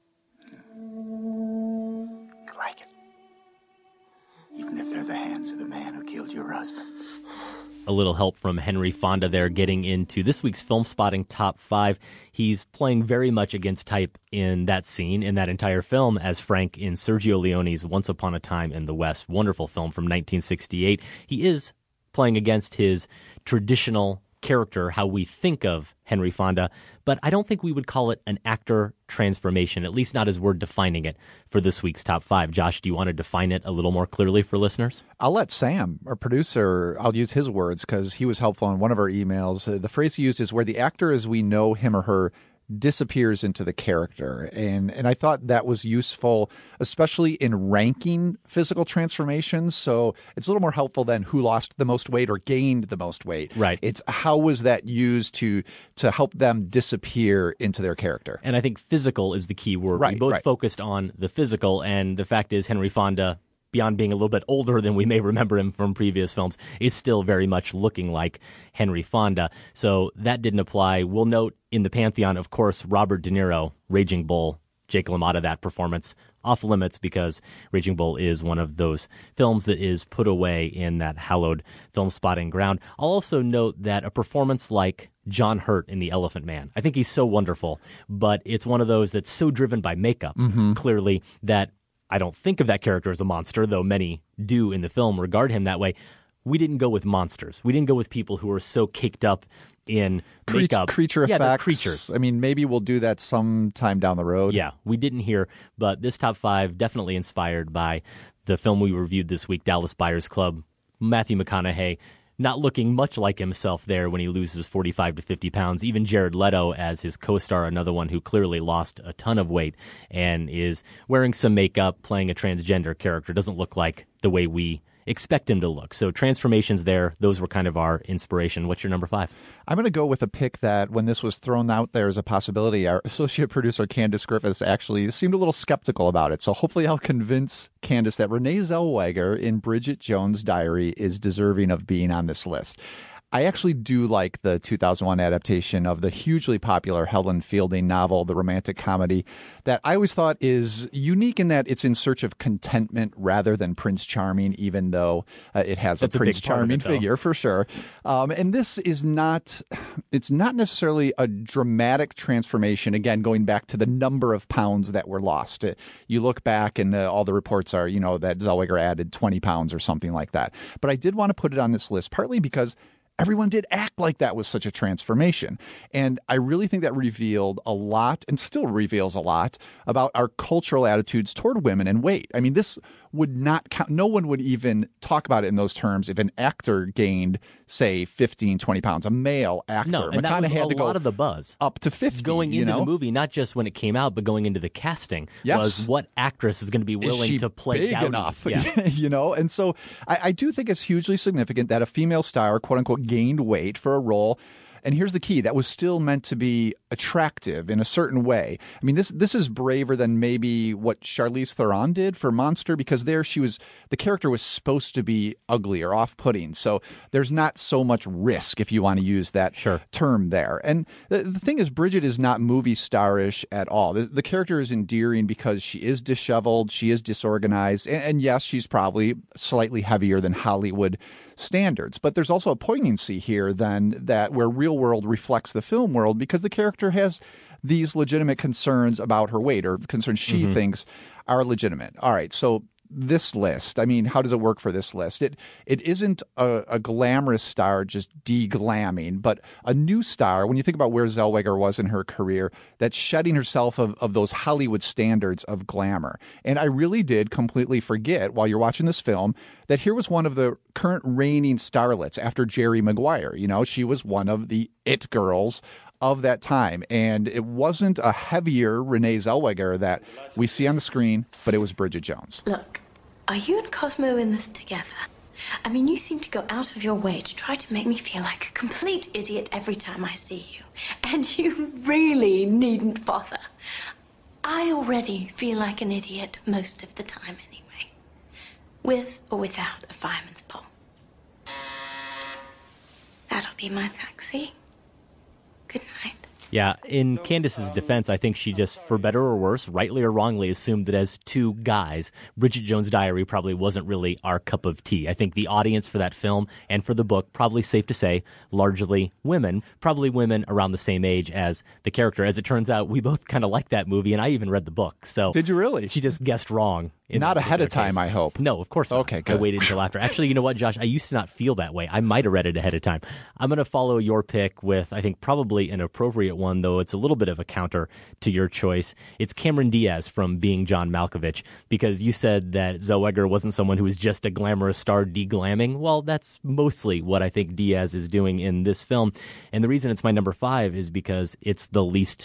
You like it. Even if they're the hands of the man who killed your husband. A little help from Henry Fonda there getting into this week's Film Spotting Top 5. He's playing very much against type in that scene, in that entire film, as Frank in Sergio Leone's Once Upon a Time in the West. Wonderful film from 1968. He is playing against his traditional character, how we think of Henry Fonda, but I don't think we would call it an actor transformation, at least not as we're defining it for this week's Top 5. Josh, do you want to define it a little more clearly for listeners? I'll let Sam, our producer, I'll use his words because he was helpful in one of our emails. The phrase he used is where the actor as we know him or her disappears into the character. And I thought that was useful, especially in ranking physical transformations. So it's a little more helpful than who lost the most weight or gained the most weight. Right. It's how was that used to help them disappear into their character. And I think physical is the key word. Right, we both right. focused on the physical, and the fact is Henry Fonda, beyond being a little bit older than we may remember him from previous films, is still very much looking like Henry Fonda. So that didn't apply. We'll note in the Pantheon, of course, Robert De Niro, Raging Bull, Jake LaMotta, that performance off limits because Raging Bull is one of those films that is put away in that hallowed film spotting ground. I'll also note that a performance like John Hurt in The Elephant Man, I think he's so wonderful, but it's one of those that's so driven by makeup, clearly, that I don't think of that character as a monster, though many do in the film regard him that way. We didn't go with monsters. We didn't go with people who are so caked up in makeup. Creature yeah, effects. Creatures. I mean, maybe we'll do that sometime down the road. Yeah, we didn't here, but this top five definitely inspired by the film we reviewed this week, Dallas Buyers Club. Matthew McConaughey not looking much like himself there when he loses 45 to 50 pounds. Even Jared Leto as his co-star, another one who clearly lost a ton of weight and is wearing some makeup, playing a transgender character, doesn't look like the way we expect him to look. So transformations there, those were kind of our inspiration. What's your number five? I'm going to go with a pick that when this was thrown out there as a possibility, our associate producer Candace Griffiths actually seemed a little skeptical about it. So hopefully I'll convince Candace that Renee Zellweger in Bridget Jones' Diary is deserving of being on this list. I actually do like the 2001 adaptation of the hugely popular Helen Fielding novel, the romantic comedy, that I always thought is unique in that it's in search of contentment rather than Prince Charming, even though it has That's a Prince Charming figure for sure. And this is it's not necessarily a dramatic transformation. Again, going back to the number of pounds that were lost. You look back and all the reports are, that Zellweger added 20 pounds or something like that. But I did want to put it on this list, partly because everyone did act like that was such a transformation. And I really think that revealed a lot and still reveals a lot about our cultural attitudes toward women and weight. I mean, this would not count. No one would even talk about it in those terms if an actor gained, say, 15, 20 pounds, a male actor. No, and that was a lot of the buzz. Up to 50. Going into the movie, not just when it came out, but going into the casting, was what actress is going to be willing to play big Dowdy? enough? Yeah. And so I do think it's hugely significant that a female star, quote unquote, gained weight for a role. And here's the key, that was still meant to be attractive in a certain way. I mean, this is braver than maybe what Charlize Theron did for Monster, because there the character was supposed to be ugly or off-putting. So there's not so much risk, if you want to use that term there. And the thing is, Bridget is not movie starish at all. The character is endearing because she is disheveled, she is disorganized, and yes, she's probably slightly heavier than Hollywood standards. But there's also a poignancy here then that where real world reflects the film world, because the character has these legitimate concerns about her weight, or concerns she thinks are legitimate. All right, so this list, I mean, how does it work for this list? It isn't a glamorous star just de-glamming, but a new star, when you think about where Zellweger was in her career, that's shedding herself of those Hollywood standards of glamour. And I really did completely forget, while you're watching this film, that here was one of the current reigning starlets after Jerry Maguire. She was one of the it girls of that time. And it wasn't a heavier Renee Zellweger that we see on the screen, but it was Bridget Jones. Look, are you and Cosmo in this together? I mean, you seem to go out of your way to try to make me feel like a complete idiot every time I see you. And you really needn't bother. I already feel like an idiot most of the time anyway. With or without a fireman's pole. That'll be my taxi. Good night. Yeah, in Candace's defense, I think she just, for better or worse, rightly or wrongly, assumed that as two guys, Bridget Jones' Diary probably wasn't really our cup of tea. I think the audience for that film and for the book, probably safe to say, largely women, probably women around the same age as the character. As it turns out, we both kind of liked that movie, and I even read the book. So did you really? She just guessed wrong. Not ahead of time, I hope. No, of course not. Okay, good. I waited until after. Actually, you know what, Josh? I used to not feel that way. I might have read it ahead of time. I'm going to follow your pick with, I think, probably an appropriate one, though it's a little bit of a counter to your choice. It's Cameron Diaz from Being John Malkovich, because you said that Zellweger wasn't someone who was just a glamorous star de-glamming. Well, that's mostly what I think Diaz is doing in this film. And the reason it's my number 5 is because it's the least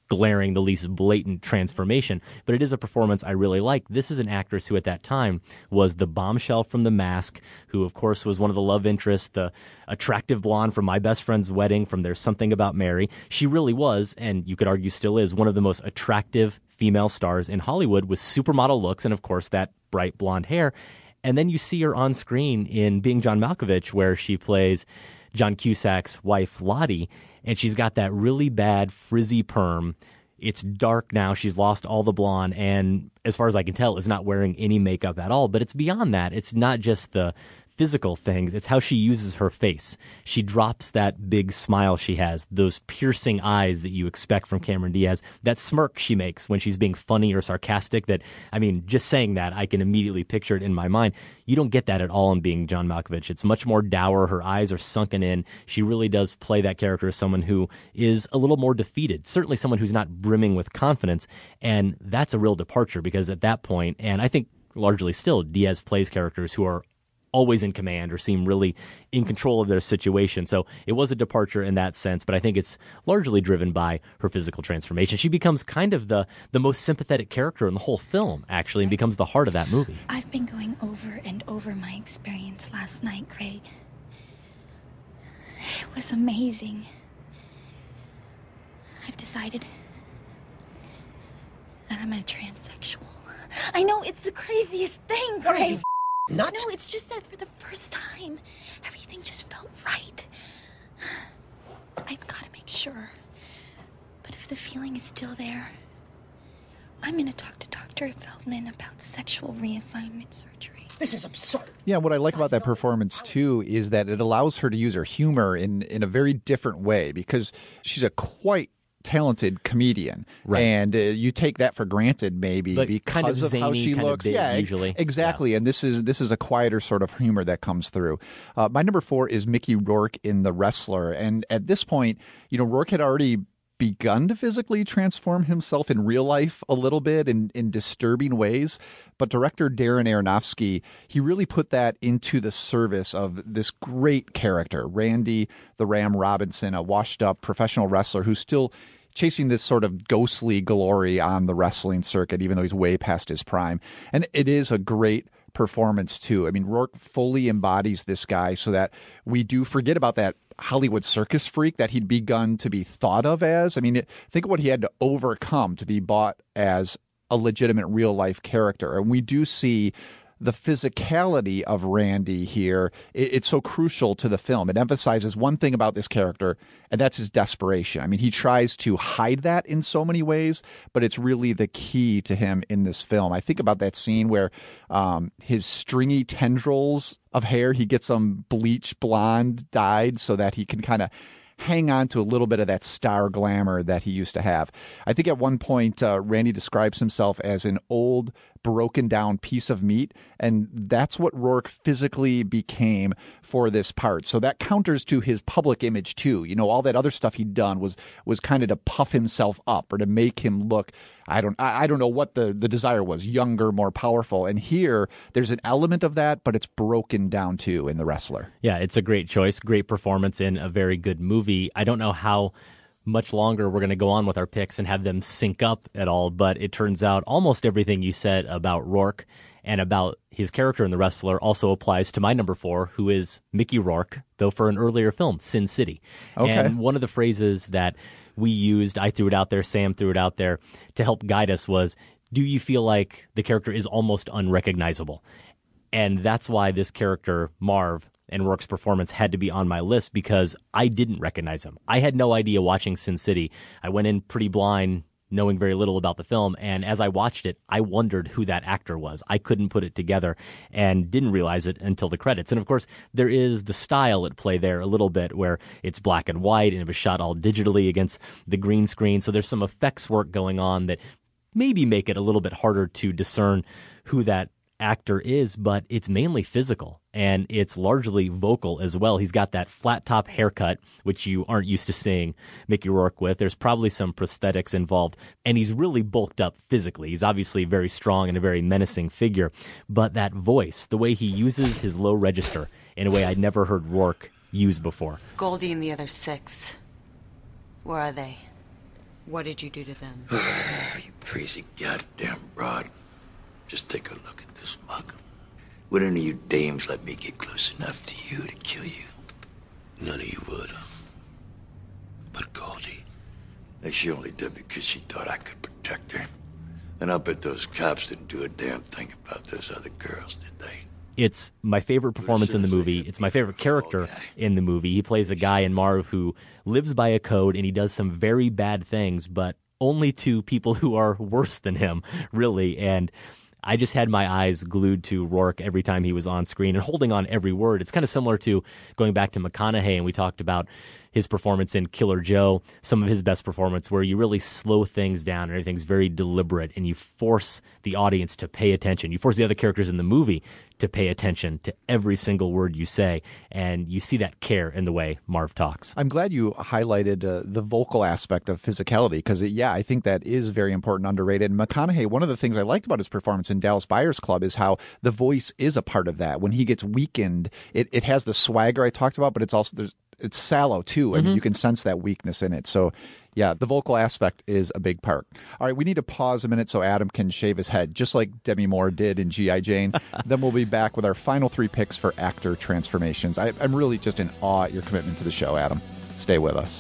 glaring, the least blatant transformation, but it is a performance I really like. This is an actress who at that time was the bombshell from The Mask, who of course was one of the love interests, the attractive blonde from My Best Friend's Wedding, from There's Something About Mary. She really was, and you could argue still is, one of the most attractive female stars in Hollywood with supermodel looks and of course that bright blonde hair. And then you see her on screen in Being John Malkovich, where she plays John Cusack's wife, Lottie, and she's got that really bad frizzy perm. It's dark now. She's lost all the blonde, and as far as I can tell, is not wearing any makeup at all. But it's beyond that. It's not just the physical things. It's how she uses her face. She drops that big smile she has, those piercing eyes that you expect from Cameron Diaz, that smirk she makes when she's being funny or sarcastic that, I mean, just saying that, I can immediately picture it in my mind. You don't get that at all in Being John Malkovich. It's much more dour. Her eyes are sunken in. She really does play that character as someone who is a little more defeated, certainly someone who's not brimming with confidence. And that's a real departure because at that point, and I think largely still, Diaz plays characters who are always in command or seem really in control of their situation. So it was a departure in that sense, but I think it's largely driven by her physical transformation. She becomes kind of the most sympathetic character in the whole film, actually, and becomes the heart of that movie. I've been going over and over my experience last night, Craig. It was amazing. I've decided that I'm a transsexual. I know, it's the craziest thing, Craig. Nuts? No, it's just that for the first time, everything just felt right. I've got to make sure. But if the feeling is still there, I'm going to talk to Dr. Feldman about sexual reassignment surgery. This is absurd. Yeah, what I like about that performance, too, is that it allows her to use her humor in a very different way because she's a quite talented comedian, right? And you take that for granted, maybe, but because kind of zany, how she looks. Usually, exactly. Yeah. And this is a quieter sort of humor that comes through. My number 4 is Mickey Rourke in The Wrestler, and at this point, Rourke had already begun to physically transform himself in real life a little bit in disturbing ways. But director Darren Aronofsky, he really put that into the service of this great character, Randy the Ram Robinson, a washed up professional wrestler who's still chasing this sort of ghostly glory on the wrestling circuit, even though he's way past his prime. And it is a great performance, too. I mean, Rourke fully embodies this guy so that we do forget about that Hollywood circus freak that he'd begun to be thought of as. I mean, think of what he had to overcome to be bought as a legitimate real-life character. And we do see the physicality of Randy here. It's so crucial to the film. It emphasizes one thing about this character, and that's his desperation. I mean, he tries to hide that in so many ways, but it's really the key to him in this film. I think about that scene where his stringy tendrils of hair, he gets them bleach blonde dyed so that he can kind of hang on to a little bit of that star glamour that he used to have. I think at one point, Randy describes himself as an old, broken down piece of meat, and that's what Rourke physically became for this part. So that counters to his public image too. All that other stuff he'd done was kind of to puff himself up or to make him look, I don't know what the desire was, younger, more powerful. And here there's an element of that, but it's broken down too in The Wrestler. Yeah, it's a great choice, great performance in a very good movie. I don't know how much longer we're going to go on with our picks and have them sync up at all, but it turns out almost everything you said about Rourke and about his character in The Wrestler also applies to my number 4, who is Mickey Rourke, though for an earlier film, Sin City. Okay. And one of the phrases that we used, I threw it out there, Sam threw it out there, to help guide us was, do you feel like the character is almost unrecognizable? And that's why this character, Marv, and Rourke's performance had to be on my list because I didn't recognize him. I had no idea watching Sin City. I went in pretty blind, knowing very little about the film, and as I watched it, I wondered who that actor was. I couldn't put it together and didn't realize it until the credits. And of course, there is the style at play there a little bit where it's black and white and it was shot all digitally against the green screen, so there's some effects work going on that maybe make it a little bit harder to discern who that actor is, but it's mainly physical and it's largely vocal as well. He's got that flat top haircut, which you aren't used to seeing Mickey Rourke with. There's probably some prosthetics involved, and he's really bulked up physically. He's obviously very strong and a very menacing figure, but that voice, the way he uses his low register in a way I'd never heard Rourke use before. Goldie and the other 6, where are they? What did you do to them? You crazy goddamn broad. Just take a look at this mug. Would any of you dames let me get close enough to you to kill you? None of you would. But Goldie, she only did because she thought I could protect her. And I'll bet those cops didn't do a damn thing about those other girls, did they? It's my favorite performance in the movie. It's my favorite character in the movie. He plays a guy in Marv who lives by a code, and he does some very bad things, but only to people who are worse than him, really. And I just had my eyes glued to Rourke every time he was on screen and holding on every word. It's kind of similar to going back to McConaughey, and we talked about his performance in Killer Joe, some of his best performance, where you really slow things down and everything's very deliberate, and you force the audience to pay attention. You force the other characters in the movie to pay attention to every single word you say, and you see that care in the way Marv talks. I'm glad you highlighted the vocal aspect of physicality, because, I think that is very important, underrated. And McConaughey, one of the things I liked about his performance in Dallas Buyers Club is how the voice is a part of that. When he gets weakened, it has the swagger I talked about, but it's also it's sallow too, and you can sense that weakness in it. So, yeah, the vocal aspect is a big part. All right, we need to pause a minute so Adam can shave his head, just like Demi Moore did in G.I. Jane. Then we'll be back with our final 3 picks for actor transformations. I'm really just in awe at your commitment to the show, Adam. Stay with us.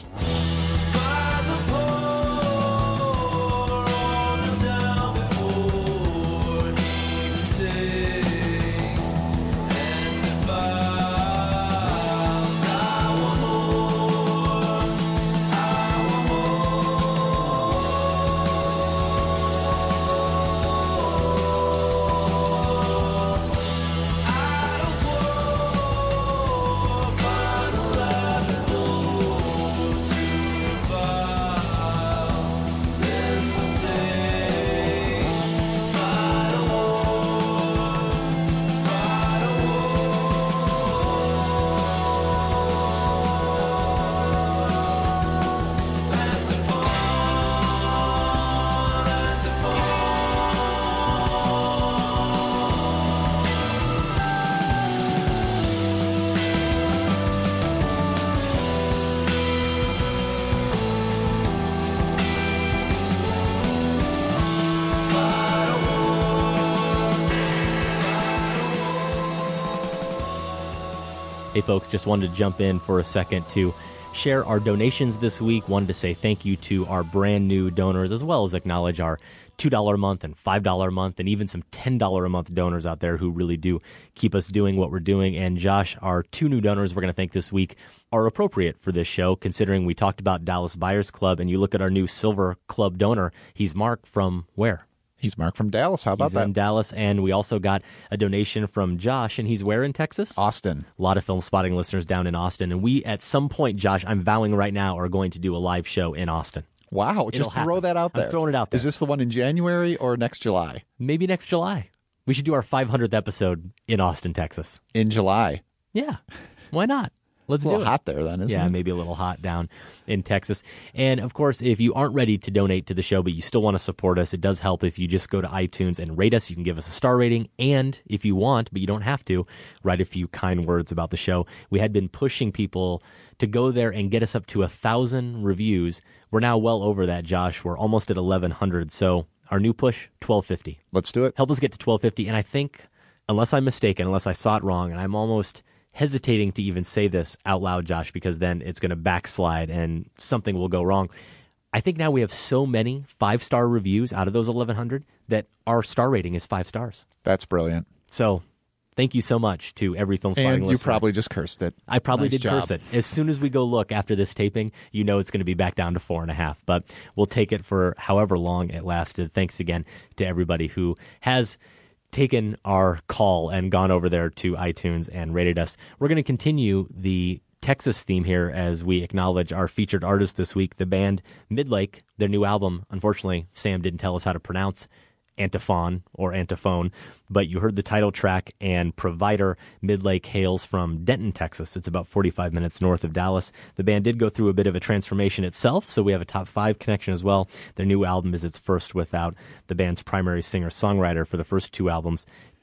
Hey, folks, just wanted to jump in for a second to share our donations this week. Wanted to say thank you to our brand new donors, as well as acknowledge our $2 a month and $5 a month and even some $10 a month donors out there who really do keep us doing what we're doing. And Josh, our 2 new donors we're going to thank this week are appropriate for this show, considering we talked about Dallas Buyers Club, and you look at our new Silver Club donor. He's Mark from where? He's Mark from Dallas. How about that? He's in Dallas, and we also got a donation from Josh, and he's where in Texas? Austin. A lot of Film Spotting listeners down in Austin, and we, at some point, Josh, I'm vowing right now, are going to do a live show in Austin. Wow, just throw that out there. I'm throwing it out there. Is this the one in January or next July? Maybe next July. We should do our 500th episode in Austin, Texas. In July? Yeah. Why not? Let's do it. It's a little hot there then, isn't it? Yeah, maybe a little hot down in Texas. And, of course, if you aren't ready to donate to the show, but you still want to support us, it does help if you just go to iTunes and rate us. You can give us a star rating. And if you want, but you don't have to, write a few kind words about the show. We had been pushing people to go there and get us up to 1,000 reviews. We're now well over that, Josh. We're almost at 1,100. So our new push, 1,250. Let's do it. Help us get to 1,250. And I think, unless I'm mistaken, unless I saw it wrong, and I'm almost hesitating to even say this out loud, Josh, because then it's going to backslide and something will go wrong. I think now we have so many 5-star reviews out of those 1,100 that our star rating is 5 stars. That's brilliant. So thank you so much to every Film Spotting listener. And you probably just cursed it. I probably nice did job. curse it. As soon as we go look after this taping, you know it's going to be back down to 4.5. But we'll take it for however long it lasted. Thanks again to everybody who has taken our call and gone over there to iTunes and rated us. We're going to continue the Texas theme here as we acknowledge our featured artist this week, the band Midlake. Their new album, unfortunately, Sam didn't tell us how to pronounce Antiphon or Antiphone, but you heard the title track, and Provider. Midlake hails from Denton, Texas. It's about 45 minutes north of Dallas. The band did go through a bit of a transformation itself, so we have a top 5 connection as well. Their new album is its first without the band's primary singer-songwriter for the first 2 albums,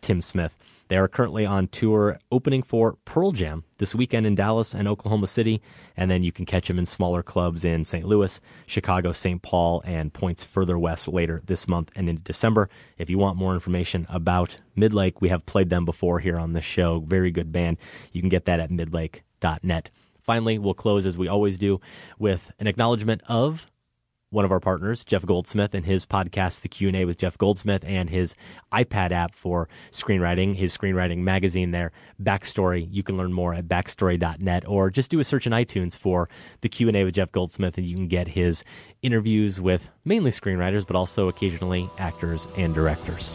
Tim Smith. They are currently on tour opening for Pearl Jam this weekend in Dallas and Oklahoma City, and then you can catch them in smaller clubs in St. Louis, Chicago, St. Paul, and points further west later this month and in December. If you want more information about Midlake, we have played them before here on this show. Very good band. You can get that at midlake.net. Finally, we'll close, as we always do, with an acknowledgement of one of our partners, Jeff Goldsmith, and his podcast, The Q&A with Jeff Goldsmith, and his iPad app for screenwriting, his screenwriting magazine there, Backstory. You can learn more at backstory.net, or just do a search in iTunes for The Q&A with Jeff Goldsmith, and you can get his interviews with mainly screenwriters, but also occasionally actors and directors.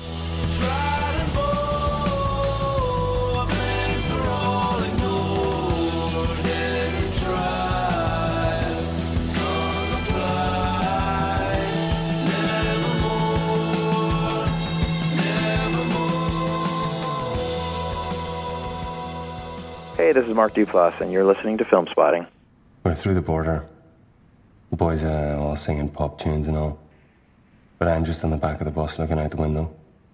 Hey, this is Mark Duplass, and you're listening to Film Spotting. We're through the border. The boys are all singing pop tunes and all. But I'm just on the back of the bus looking out the window.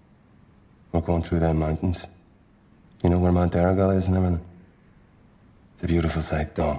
We're going through them mountains. You know where Mount Errigal is and everything? It's a beautiful sight, though.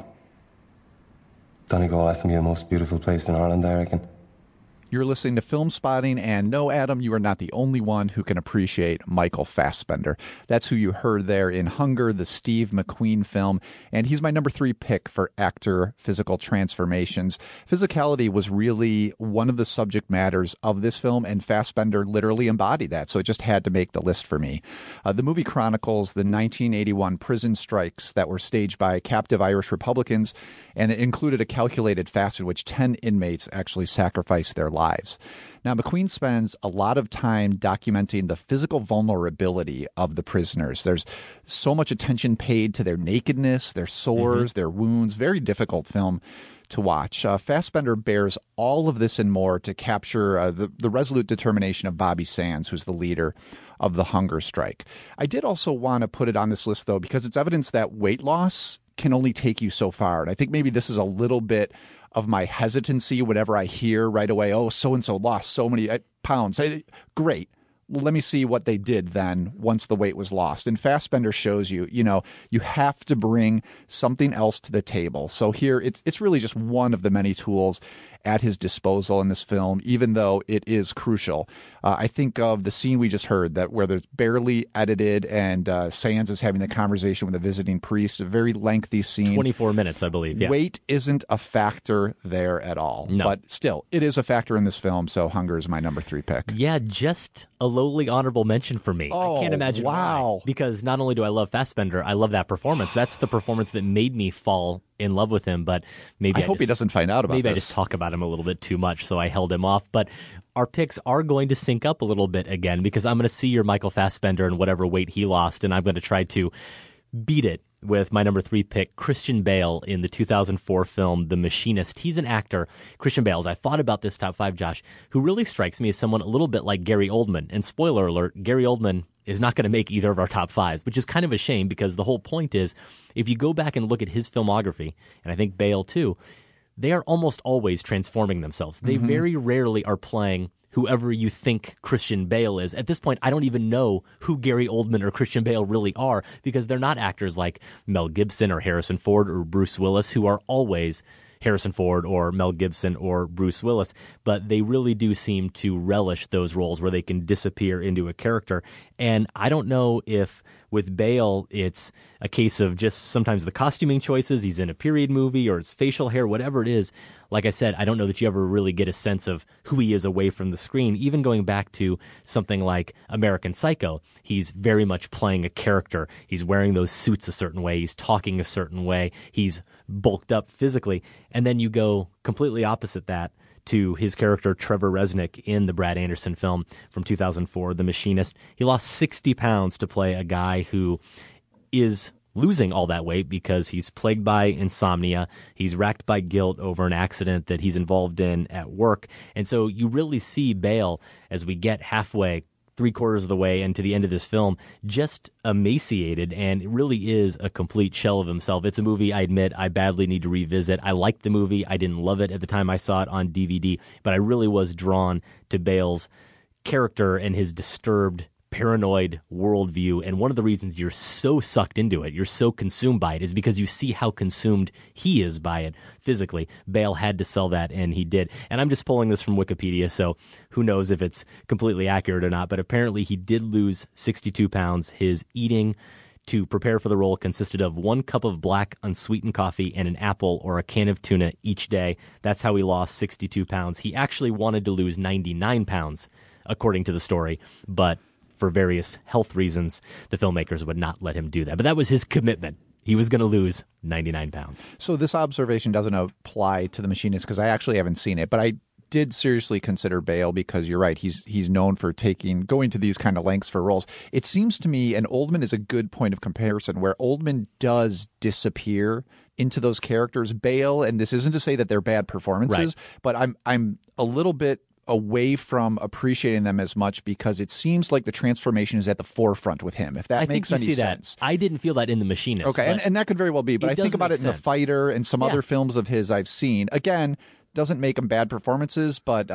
Donegal has to be the most beautiful place in Ireland, I reckon. You're listening to Film Spotting, and no, Adam, you are not the only one who can appreciate Michael Fassbender. That's who you heard there in Hunger, the Steve McQueen film, and he's my number 3 pick for actor physical transformations. Physicality was really one of the subject matters of this film, and Fassbender literally embodied that, so it just had to make the list for me. The movie chronicles the 1981 prison strikes that were staged by captive Irish Republicans, and it included a calculated fast in which 10 inmates actually sacrificed their lives. Now, McQueen spends a lot of time documenting the physical vulnerability of the prisoners. There's so much attention paid to their nakedness, their sores, their wounds. Very difficult film to watch. Fassbender bears all of this and more to capture the resolute determination of Bobby Sands, who's the leader of the hunger strike. I did also want to put it on this list, though, because it's evidence that weight loss can only take you so far. And I think maybe this is a little bit of my hesitancy whenever I hear right away, oh, so-and-so lost so many pounds. Great. Let me see what they did then once the weight was lost. And Fassbender shows you, you have to bring something else to the table. So here, it's really just one of the many tools at his disposal in this film, even though it is crucial. I think of the scene we just heard, that where there's barely edited and Sands is having the conversation with a visiting priest, a very lengthy scene. 24 minutes, I believe. Yeah. Weight isn't a factor there at all. No. But still, it is a factor in this film, so Hunger is my number 3 pick. Yeah, just a lowly honorable mention for me. Oh, I can't imagine why. Because not only do I love Fassbender, I love that performance. That's the performance that made me fall in love with him, but maybe I hope he doesn't find out about maybe this. I just talk about him a little bit too much, so I held him off. But our picks are going to sync up a little bit again, because I'm going to see your Michael Fassbender and whatever weight he lost, and I'm going to try to beat it with my number 3 pick, Christian Bale, in the 2004 film The Machinist. He's an actor, Christian Bale, as I thought about this top 5, Josh, who really strikes me as someone a little bit like Gary Oldman. And spoiler alert, Gary Oldman is not going to make either of our top 5s, which is kind of a shame, because the whole point is, if you go back and look at his filmography, and I think Bale too, they are almost always transforming themselves. They very rarely are playing whoever you think Christian Bale is. At this point, I don't even know who Gary Oldman or Christian Bale really are, because they're not actors like Mel Gibson or Harrison Ford or Bruce Willis, who are always Harrison Ford or Mel Gibson or Bruce Willis, but they really do seem to relish those roles where they can disappear into a character. And I don't know if with Bale it's a case of just sometimes the costuming choices, he's in a period movie, or his facial hair, whatever it is. Like I said, I don't know that you ever really get a sense of who he is away from the screen. Even going back to something like American Psycho, he's very much playing a character. He's wearing those suits a certain way. He's talking a certain way. He's bulked up physically. And then you go completely opposite that to his character Trevor Resnick in the Brad Anderson film from 2004, The Machinist. He lost 60 pounds to play a guy who is losing all that weight because he's plagued by insomnia. He's racked by guilt over an accident that he's involved in at work. And so you really see Bale, as we get halfway, 3/4 of the way into the end of this film, just emaciated, and it really is a complete shell of himself. It's a movie, I admit, I badly need to revisit. I liked the movie. I didn't love it at the time I saw it on DVD, but I really was drawn to Bale's character and his disturbed paranoid worldview, and one of the reasons you're so sucked into it, you're so consumed by it, is because you see how consumed he is by it physically. Bale had to sell that, and he did. And I'm just pulling this from Wikipedia, so who knows if it's completely accurate or not, but apparently he did lose 62 pounds. His eating to prepare for the role consisted of 1 cup of black unsweetened coffee and an apple or a can of tuna each day. That's how he lost 62 pounds. He actually wanted to lose 99 pounds, according to the story, but for various health reasons, the filmmakers would not let him do that. But that was his commitment. He was going to lose 99 pounds. So this observation doesn't apply to The Machinist because I actually haven't seen it, but I did seriously consider Bale because you're right. He's known for going to these kind of lengths for roles. It seems to me, and Oldman is a good point of comparison, where Oldman does disappear into those characters. Bale, and this isn't to say that they're bad performances, but I'm a little bit away from appreciating them as much because it seems like the transformation is at the forefront with him, if that makes any sense. That. I didn't feel that in The Machinist. Okay, and that could very well be, but I think about it in The Fighter and some other films of his I've seen. Again, doesn't make them bad performances, but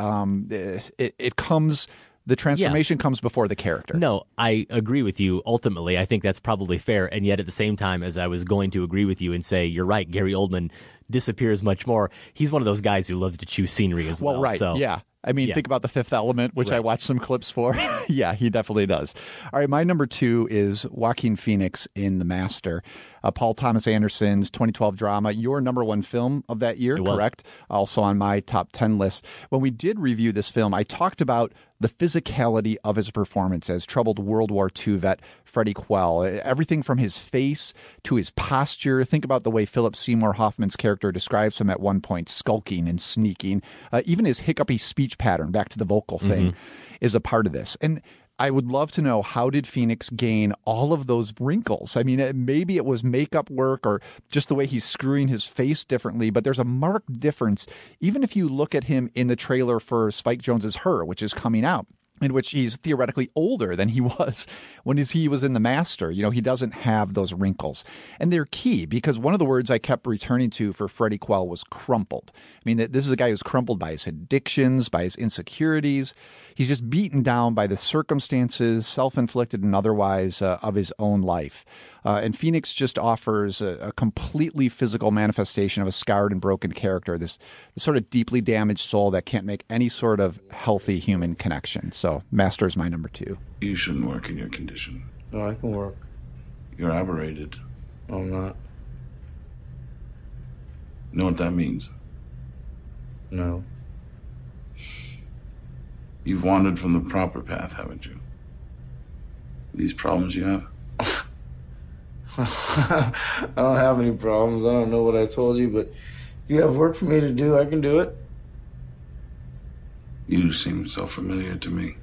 it comes... The transformation comes before the character. No, I agree with you. Ultimately, I think that's probably fair. And yet at the same time, as I was going to agree with you and say, you're right, Gary Oldman disappears much more. He's one of those guys who loves to chew scenery as well. Well, right, so, yeah. I mean, think about The Fifth Element, which I watched some clips for. Yeah, he definitely does. All right, my number 2 is Joaquin Phoenix in The Master. Paul Thomas Anderson's 2012 drama, your number 1 film of that year, correct? Also on my top 10 list. When we did review this film, I talked about the physicality of his performance as troubled World War II vet Freddie Quell. Everything from his face to his posture. Think about the way Philip Seymour Hoffman's character describes him at one point, skulking and sneaking. Even his hiccupy speech pattern, back to the vocal thing, is a part of this. And I would love to know, how did Phoenix gain all of those wrinkles? I mean, maybe it was makeup work or just the way he's screwing his face differently, but there's a marked difference, even if you look at him in the trailer for Spike Jonze's Her, which is coming out, in which he's theoretically older than he was when he was in The Master. You know, he doesn't have those wrinkles. And they're key because one of the words I kept returning to for Freddie Quell was crumpled. I mean, this is a guy who's crumpled by his addictions, by his insecurities. He's just beaten down by the circumstances, self-inflicted and otherwise, of his own life. And Phoenix just offers a completely physical manifestation of a scarred and broken character, this sort of deeply damaged soul that can't make any sort of healthy human connection. So Master is my number 2. You shouldn't work in your condition. No, I can work. You're aberrated. No, I'm not. You know what that means? No. You've wandered from the proper path, haven't you? These problems you have? I don't have any problems. I don't know what I told you, but if you have work for me to do, I can do it. You seem so familiar to me.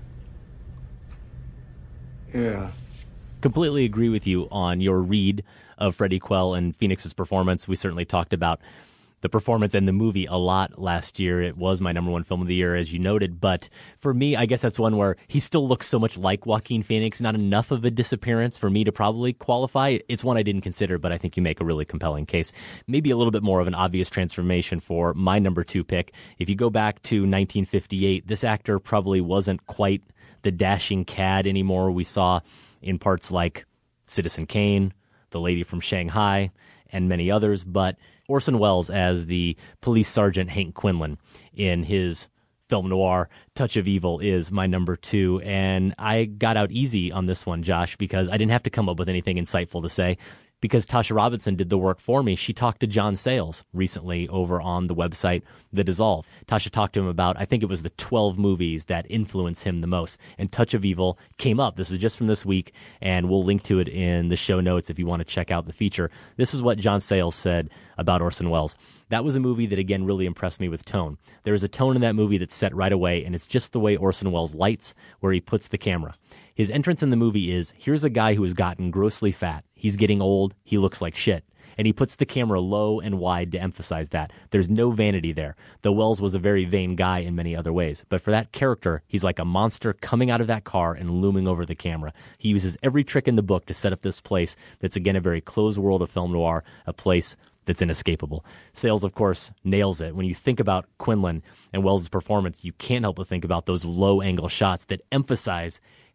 Yeah. Completely agree with you on your read of Freddie Quell and Phoenix's performance. We certainly talked about the performance and the movie a lot last year. It was my number 1 film of the year, as you noted. But for me, I guess that's one where he still looks so much like Joaquin Phoenix, not enough of a disappearance for me to probably qualify. It's one I didn't consider, but I think you make a really compelling case. Maybe a little bit more of an obvious transformation for my number 2 pick. If you go back to 1958, this actor probably wasn't quite the dashing cad anymore we saw in parts like Citizen Kane, The Lady from Shanghai, and many others, but Orson Welles as the police sergeant Hank Quinlan in his film noir Touch of Evil is my number 2, and I got out easy on this one, Josh, because I didn't have to come up with anything insightful to say. Because Tasha Robinson did the work for me. She talked to John Sayles recently over on the website The Dissolve. Tasha talked to him about, I think it was the 12 movies that influenced him the most. And Touch of Evil came up. This was just from this week, and we'll link to it in the show notes if you want to check out the feature. This is what John Sayles said about Orson Welles. That was a movie that, again, really impressed me with tone. There is a tone in that movie that's set right away, and it's just the way Orson Welles lights, where he puts the camera. His entrance in the movie is, here's a guy who has gotten grossly fat. He's getting old. He looks like shit. And he puts the camera low and wide to emphasize that. There's no vanity there, though Welles was a very vain guy in many other ways. But for that character, he's like a monster coming out of that car and looming over the camera. He uses every trick in the book to set up this place that's, again, a very closed world of film noir, a place that's inescapable. Sayles, of course, nails it. When you think about Quinlan and Welles' performance, you can't help but think about those low-angle shots that emphasize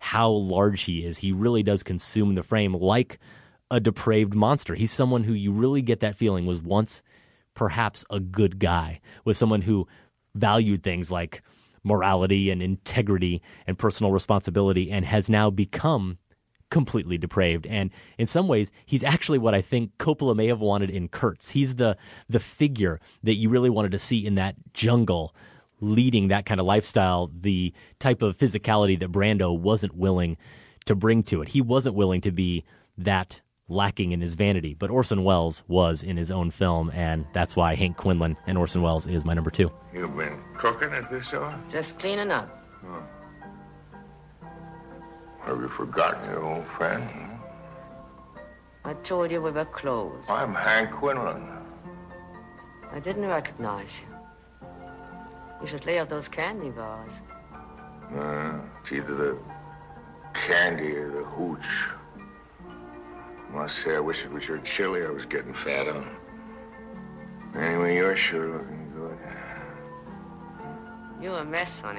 how large he is. He really does consume the frame like a depraved monster. He's someone who you really get that feeling was once perhaps a good guy, was someone who valued things like morality and integrity and personal responsibility, and has now become completely depraved. And in some ways, he's actually what I think Coppola may have wanted in Kurtz. He's the figure that you really wanted to see in that jungle, leading that kind of lifestyle, the type of physicality that Brando wasn't willing to bring to it. He wasn't willing to be that lacking in his vanity, but Orson Welles was in his own film, and that's why Hank Quinlan and Orson Welles is my number 2. You've been cooking at this hour? Just cleaning up. Have you forgotten your old friend? I told you we were close. I'm Hank Quinlan. I didn't recognize you. You should lay off those candy bars. It's either the candy or the hooch. Must say, I wish it was your chili I was getting fat on. Anyway, you're sure looking good. You a mess, honey.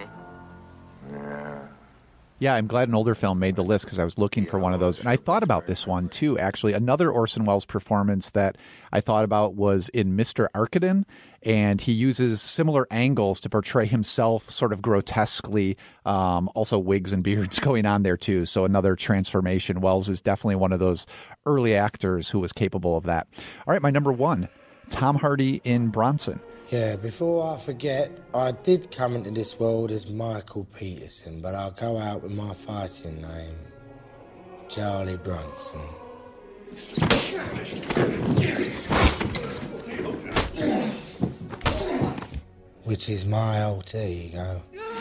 Yeah, I'm glad an older film made the list because I was looking for one of those. And I thought about this one, too, actually. Another Orson Welles performance that I thought about was in Mr. Arkadin, and he uses similar angles to portray himself sort of grotesquely, also wigs and beards going on there, too. So another transformation. Welles is definitely one of those early actors who was capable of that. All right, my number 1, Tom Hardy in Bronson. Yeah, before I forget, I did come into this world as Michael Peterson, but I'll go out with my fighting name, Charlie Bronson. Which is my alter ego.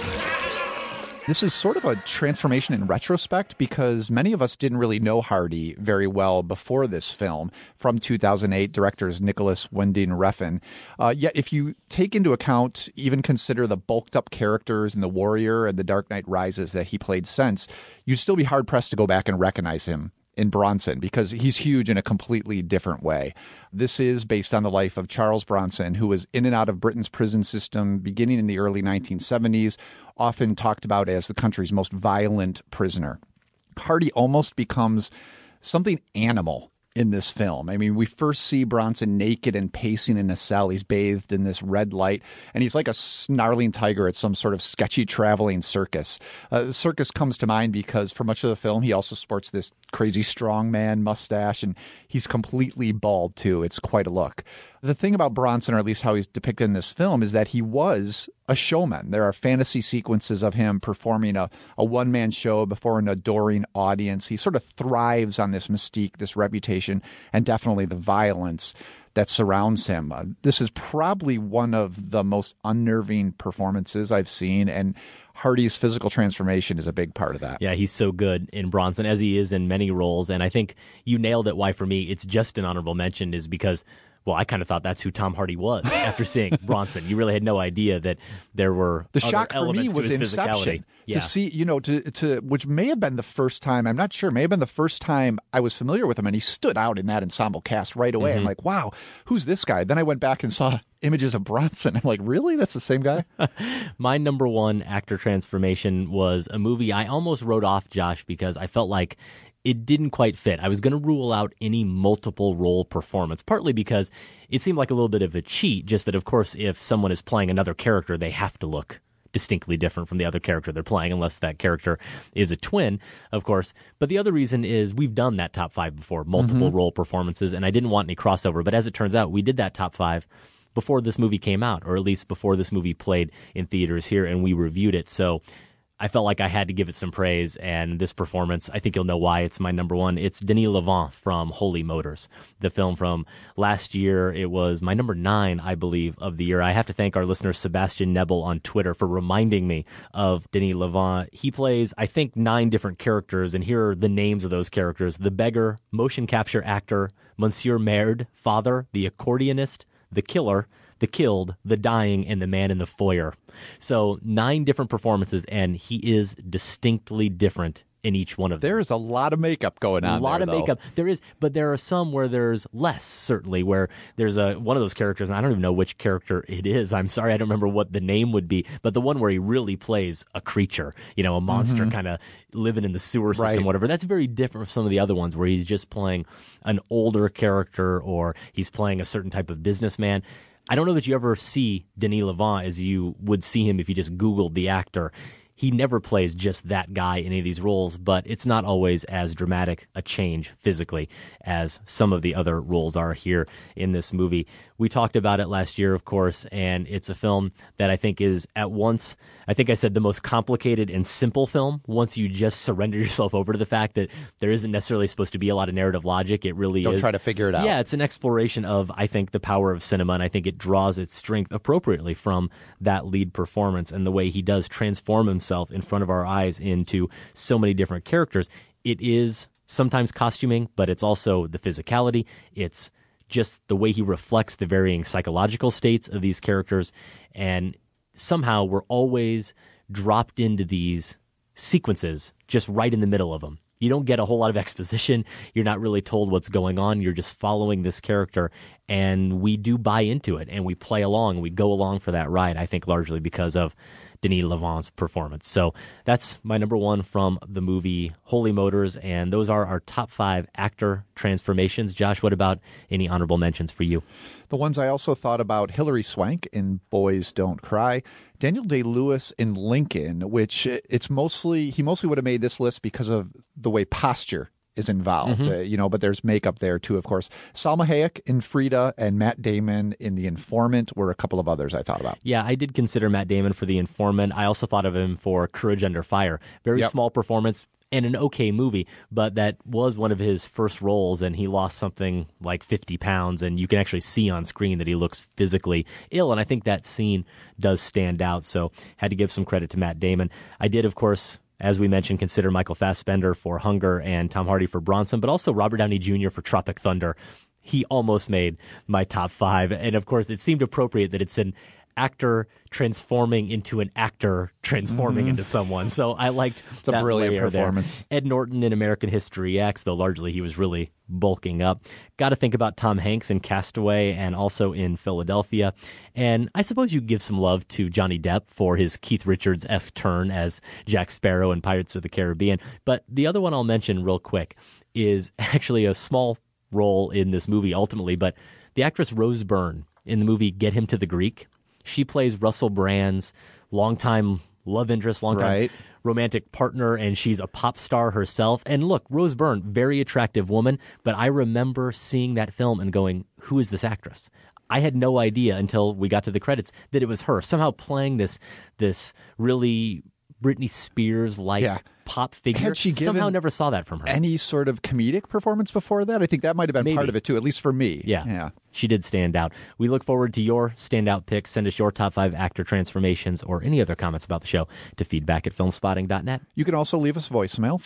This is sort of a transformation in retrospect because many of us didn't really know Hardy very well before this film from 2008, directors Nicholas Winding Refn. Yet if you take into account, even consider the bulked up characters in The Warrior and The Dark Knight Rises that he played since, you'd still be hard pressed to go back and recognize him in Bronson because he's huge in a completely different way. This is based on the life of Charles Bronson, who was in and out of Britain's prison system beginning in the early 1970s, often talked about as the country's most violent prisoner. Hardy almost becomes something animal in this film. I mean, we first see Bronson naked and pacing in a cell. He's bathed in this red light, and he's like a snarling tiger at some sort of sketchy traveling circus. The circus comes to mind because for much of the film, he also sports this crazy strongman mustache, and he's completely bald, too. It's quite a look. The thing about Bronson, or at least how he's depicted in this film, is that he was a showman. There are fantasy sequences of him performing a one-man show before an adoring audience. He sort of thrives on this mystique, this reputation, and definitely the violence that surrounds him. This is probably one of the most unnerving performances I've seen, and Hardy's physical transformation is a big part of that. Yeah, he's so good in Bronson, as he is in many roles, and I think you nailed it. Why, for me, it's just an honorable mention is because, well, I kind of thought that's who Tom Hardy was after seeing Bronson. You really had no idea that there were the other shock for me was Inception. To see, to which may have been the first time, I'm not sure, may have been the first time I was familiar with him, and he stood out in that ensemble cast right away. Mm-hmm. I'm like, wow, who's this guy? Then I went back and saw images of Bronson. I'm like, really? That's the same guy? My number 1 actor transformation was a movie I almost wrote off, Josh, because I felt like it didn't quite fit. I was going to rule out any multiple role performance, partly because it seemed like a little bit of a cheat, just that, of course, if someone is playing another character, they have to look distinctly different from the other character they're playing, unless that character is a twin, of course. But the other reason is we've done that top 5 before, multiple role performances, and I didn't want any crossover. But as it turns out, we did that top 5 before this movie came out, or at least before this movie played in theaters here, and we reviewed it. So I felt like I had to give it some praise, and this performance, I think you'll know why it's my number 1. It's Denis Lavant from Holy Motors, the film from last year. It was my number 9, I believe, of the year. I have to thank our listener Sebastian Nebel on Twitter for reminding me of Denis Lavant. He plays, I think, 9 different characters, and here are the names of those characters: the beggar, motion capture actor, Monsieur Merde, father, the accordionist, the killer, the killed, the dying, and the man in the foyer. So 9 different performances, and he is distinctly different in each one of them. There is a lot of makeup going on. A lot there, of though. makeup. There is, but there are some where there's less, certainly, where there's one of those characters, and I don't even know which character it is. I'm sorry, I don't remember what the name would be, but the one where he really plays a creature, a monster kind of living in the sewer system, whatever. That's very different from some of the other ones where he's just playing an older character or he's playing a certain type of businessman. I don't know that you ever see Denis Lavant as you would see him if you just Googled the actor. He never plays just that guy in any of these roles, but it's not always as dramatic a change physically as some of the other roles are here in this movie. We talked about it last year, of course, and it's a film that I think is at once, I think I said, the most complicated and simple film once you just surrender yourself over to the fact that there isn't necessarily supposed to be a lot of narrative logic. It really Don't is. try to figure it out. Yeah, it's an exploration of, I think, the power of cinema, and I think it draws its strength appropriately from that lead performance and the way he does transform himself in front of our eyes into so many different characters. It is sometimes costuming, but it's also the physicality. It's just the way he reflects the varying psychological states of these characters. And somehow we're always dropped into these sequences just right in the middle of them. You don't get a whole lot of exposition. You're not really told what's going on. You're just following this character, and we do buy into it, and we play along. We go along for that ride, I think, largely because of Denis Lavant's performance. So that's my number one from the movie Holy Motors, and those are our top 5 actor transformations. Josh, what about any honorable mentions for you? The ones I also thought about: Hilary Swank in Boys Don't Cry, Daniel Day-Lewis in Lincoln, which he mostly would have made this list because of the way posture is involved, but there's makeup there too, of course. Salma Hayek in Frida and Matt Damon in The Informant were a couple of others I thought about. Yeah, I did consider Matt Damon for The Informant. I also thought of him for Courage Under Fire. Very small performance and an okay movie, but that was one of his first roles, and he lost something like 50 pounds, and you can actually see on screen that he looks physically ill, and I think that scene does stand out, so had to give some credit to Matt Damon. I did, of course, as we mentioned, consider Michael Fassbender for Hunger and Tom Hardy for Bronson, but also Robert Downey Jr. for Tropic Thunder. He almost made my top 5, and of course it seemed appropriate that it's an actor transforming into an actor transforming into someone. So I liked it's a brilliant performance. There. Ed Norton in American History X, though largely he was really bulking up. Got to think about Tom Hanks in Castaway and also in Philadelphia. And I suppose you give some love to Johnny Depp for his Keith Richards-esque turn as Jack Sparrow in Pirates of the Caribbean. But the other one I'll mention real quick is actually a small role in this movie ultimately, but the actress Rose Byrne in the movie Get Him to the Greek. She plays Russell Brand's longtime love interest, longtime romantic partner, and she's a pop star herself. And look, Rose Byrne, very attractive woman, but I remember seeing that film and going, who is this actress? I had no idea until we got to the credits that it was her, somehow playing this really Britney Spears-like pop figure. Had she somehow never saw that from her. Any sort of comedic performance before that? I think that might have been part of it too, at least for me. Yeah. She did stand out. We look forward to your standout picks. Send us your top 5 actor transformations or any other comments about the show to feedback@filmspotting.net. You can also leave us voicemail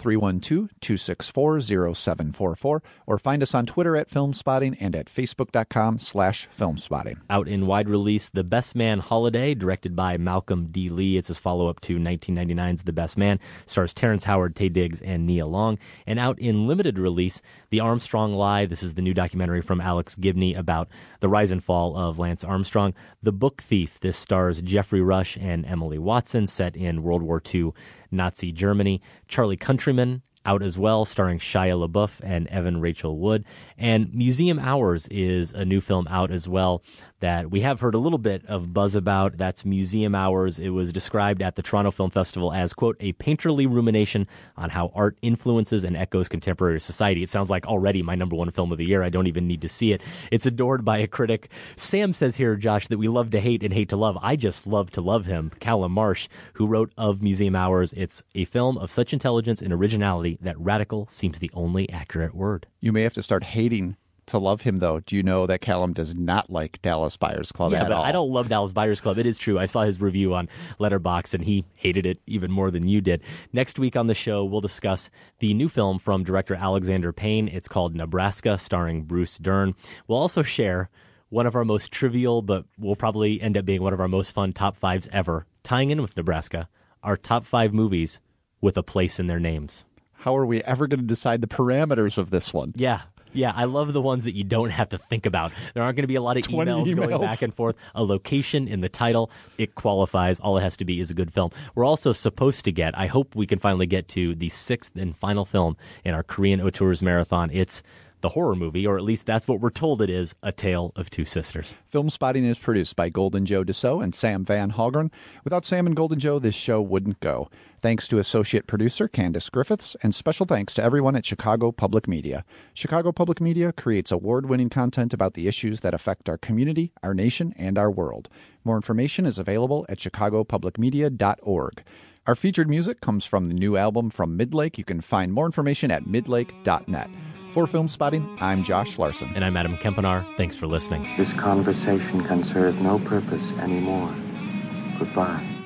312-264-0744 or find us on Twitter @filmspotting and at facebook.com/filmspotting. Out in wide release, The Best Man Holiday, directed by Malcolm D. Lee. It's his follow-up to 1999's The Best Man. Stars Terrence Howard, Taye Diggs, and Nia Long. And out in limited release, The Armstrong Lie. This is the new documentary from Alex Gibney about the rise and fall of Lance Armstrong. The Book Thief. This stars Jeffrey Rush and Emily Watson, set in World War II Nazi Germany. Charlie Countryman, out as well, starring Shia LaBeouf and Evan Rachel Wood. And Museum Hours is a new film out as well that we have heard a little bit of buzz about. That's Museum Hours. It was described at the Toronto Film Festival as, quote, a painterly rumination on how art influences and echoes contemporary society. It sounds like already my number one film of the year. I don't even need to see it. It's adored by a critic. Sam says here, Josh, that we love to hate and hate to love. I just love to love him. Callum Marsh, who wrote of Museum Hours, it's a film of such intelligence and originality that radical seems the only accurate word. You may have to start hating to love him, though. Do you know that Callum does not like Dallas Buyers Club at all? I don't love Dallas Buyers Club. It is true. I saw his review on Letterboxd, and he hated it even more than you did. Next week on the show, we'll discuss the new film from director Alexander Payne. It's called Nebraska, starring Bruce Dern. We'll also share one of our most trivial, but will probably end up being one of our most fun top 5s ever, tying in with Nebraska, our top 5 movies with a place in their names. How are we ever going to decide the parameters of this one? Yeah. Yeah, I love the ones that you don't have to think about. There aren't going to be a lot of emails going back and forth. A location in the title, it qualifies. All it has to be is a good film. We're also supposed to get, I hope we can finally get to the 6th and final film in our Korean Auteurs Marathon. It's the horror movie, or at least that's what we're told it is, A Tale of Two Sisters. Film Spotting is produced by Golden Joe Dassault and Sam Van Hallgren. Without Sam and Golden Joe, this show wouldn't go. Thanks to associate producer Candace Griffiths, and special thanks to everyone at Chicago Public Media. Chicago Public Media creates award-winning content about the issues that affect our community, our nation, and our world. More information is available at chicagopublicmedia.org. Our featured music comes from the new album from Midlake. You can find more information at midlake.net. For Film Spotting, I'm Josh Larson. And I'm Adam Kempenaar. Thanks for listening. This conversation can serve no purpose anymore. Goodbye.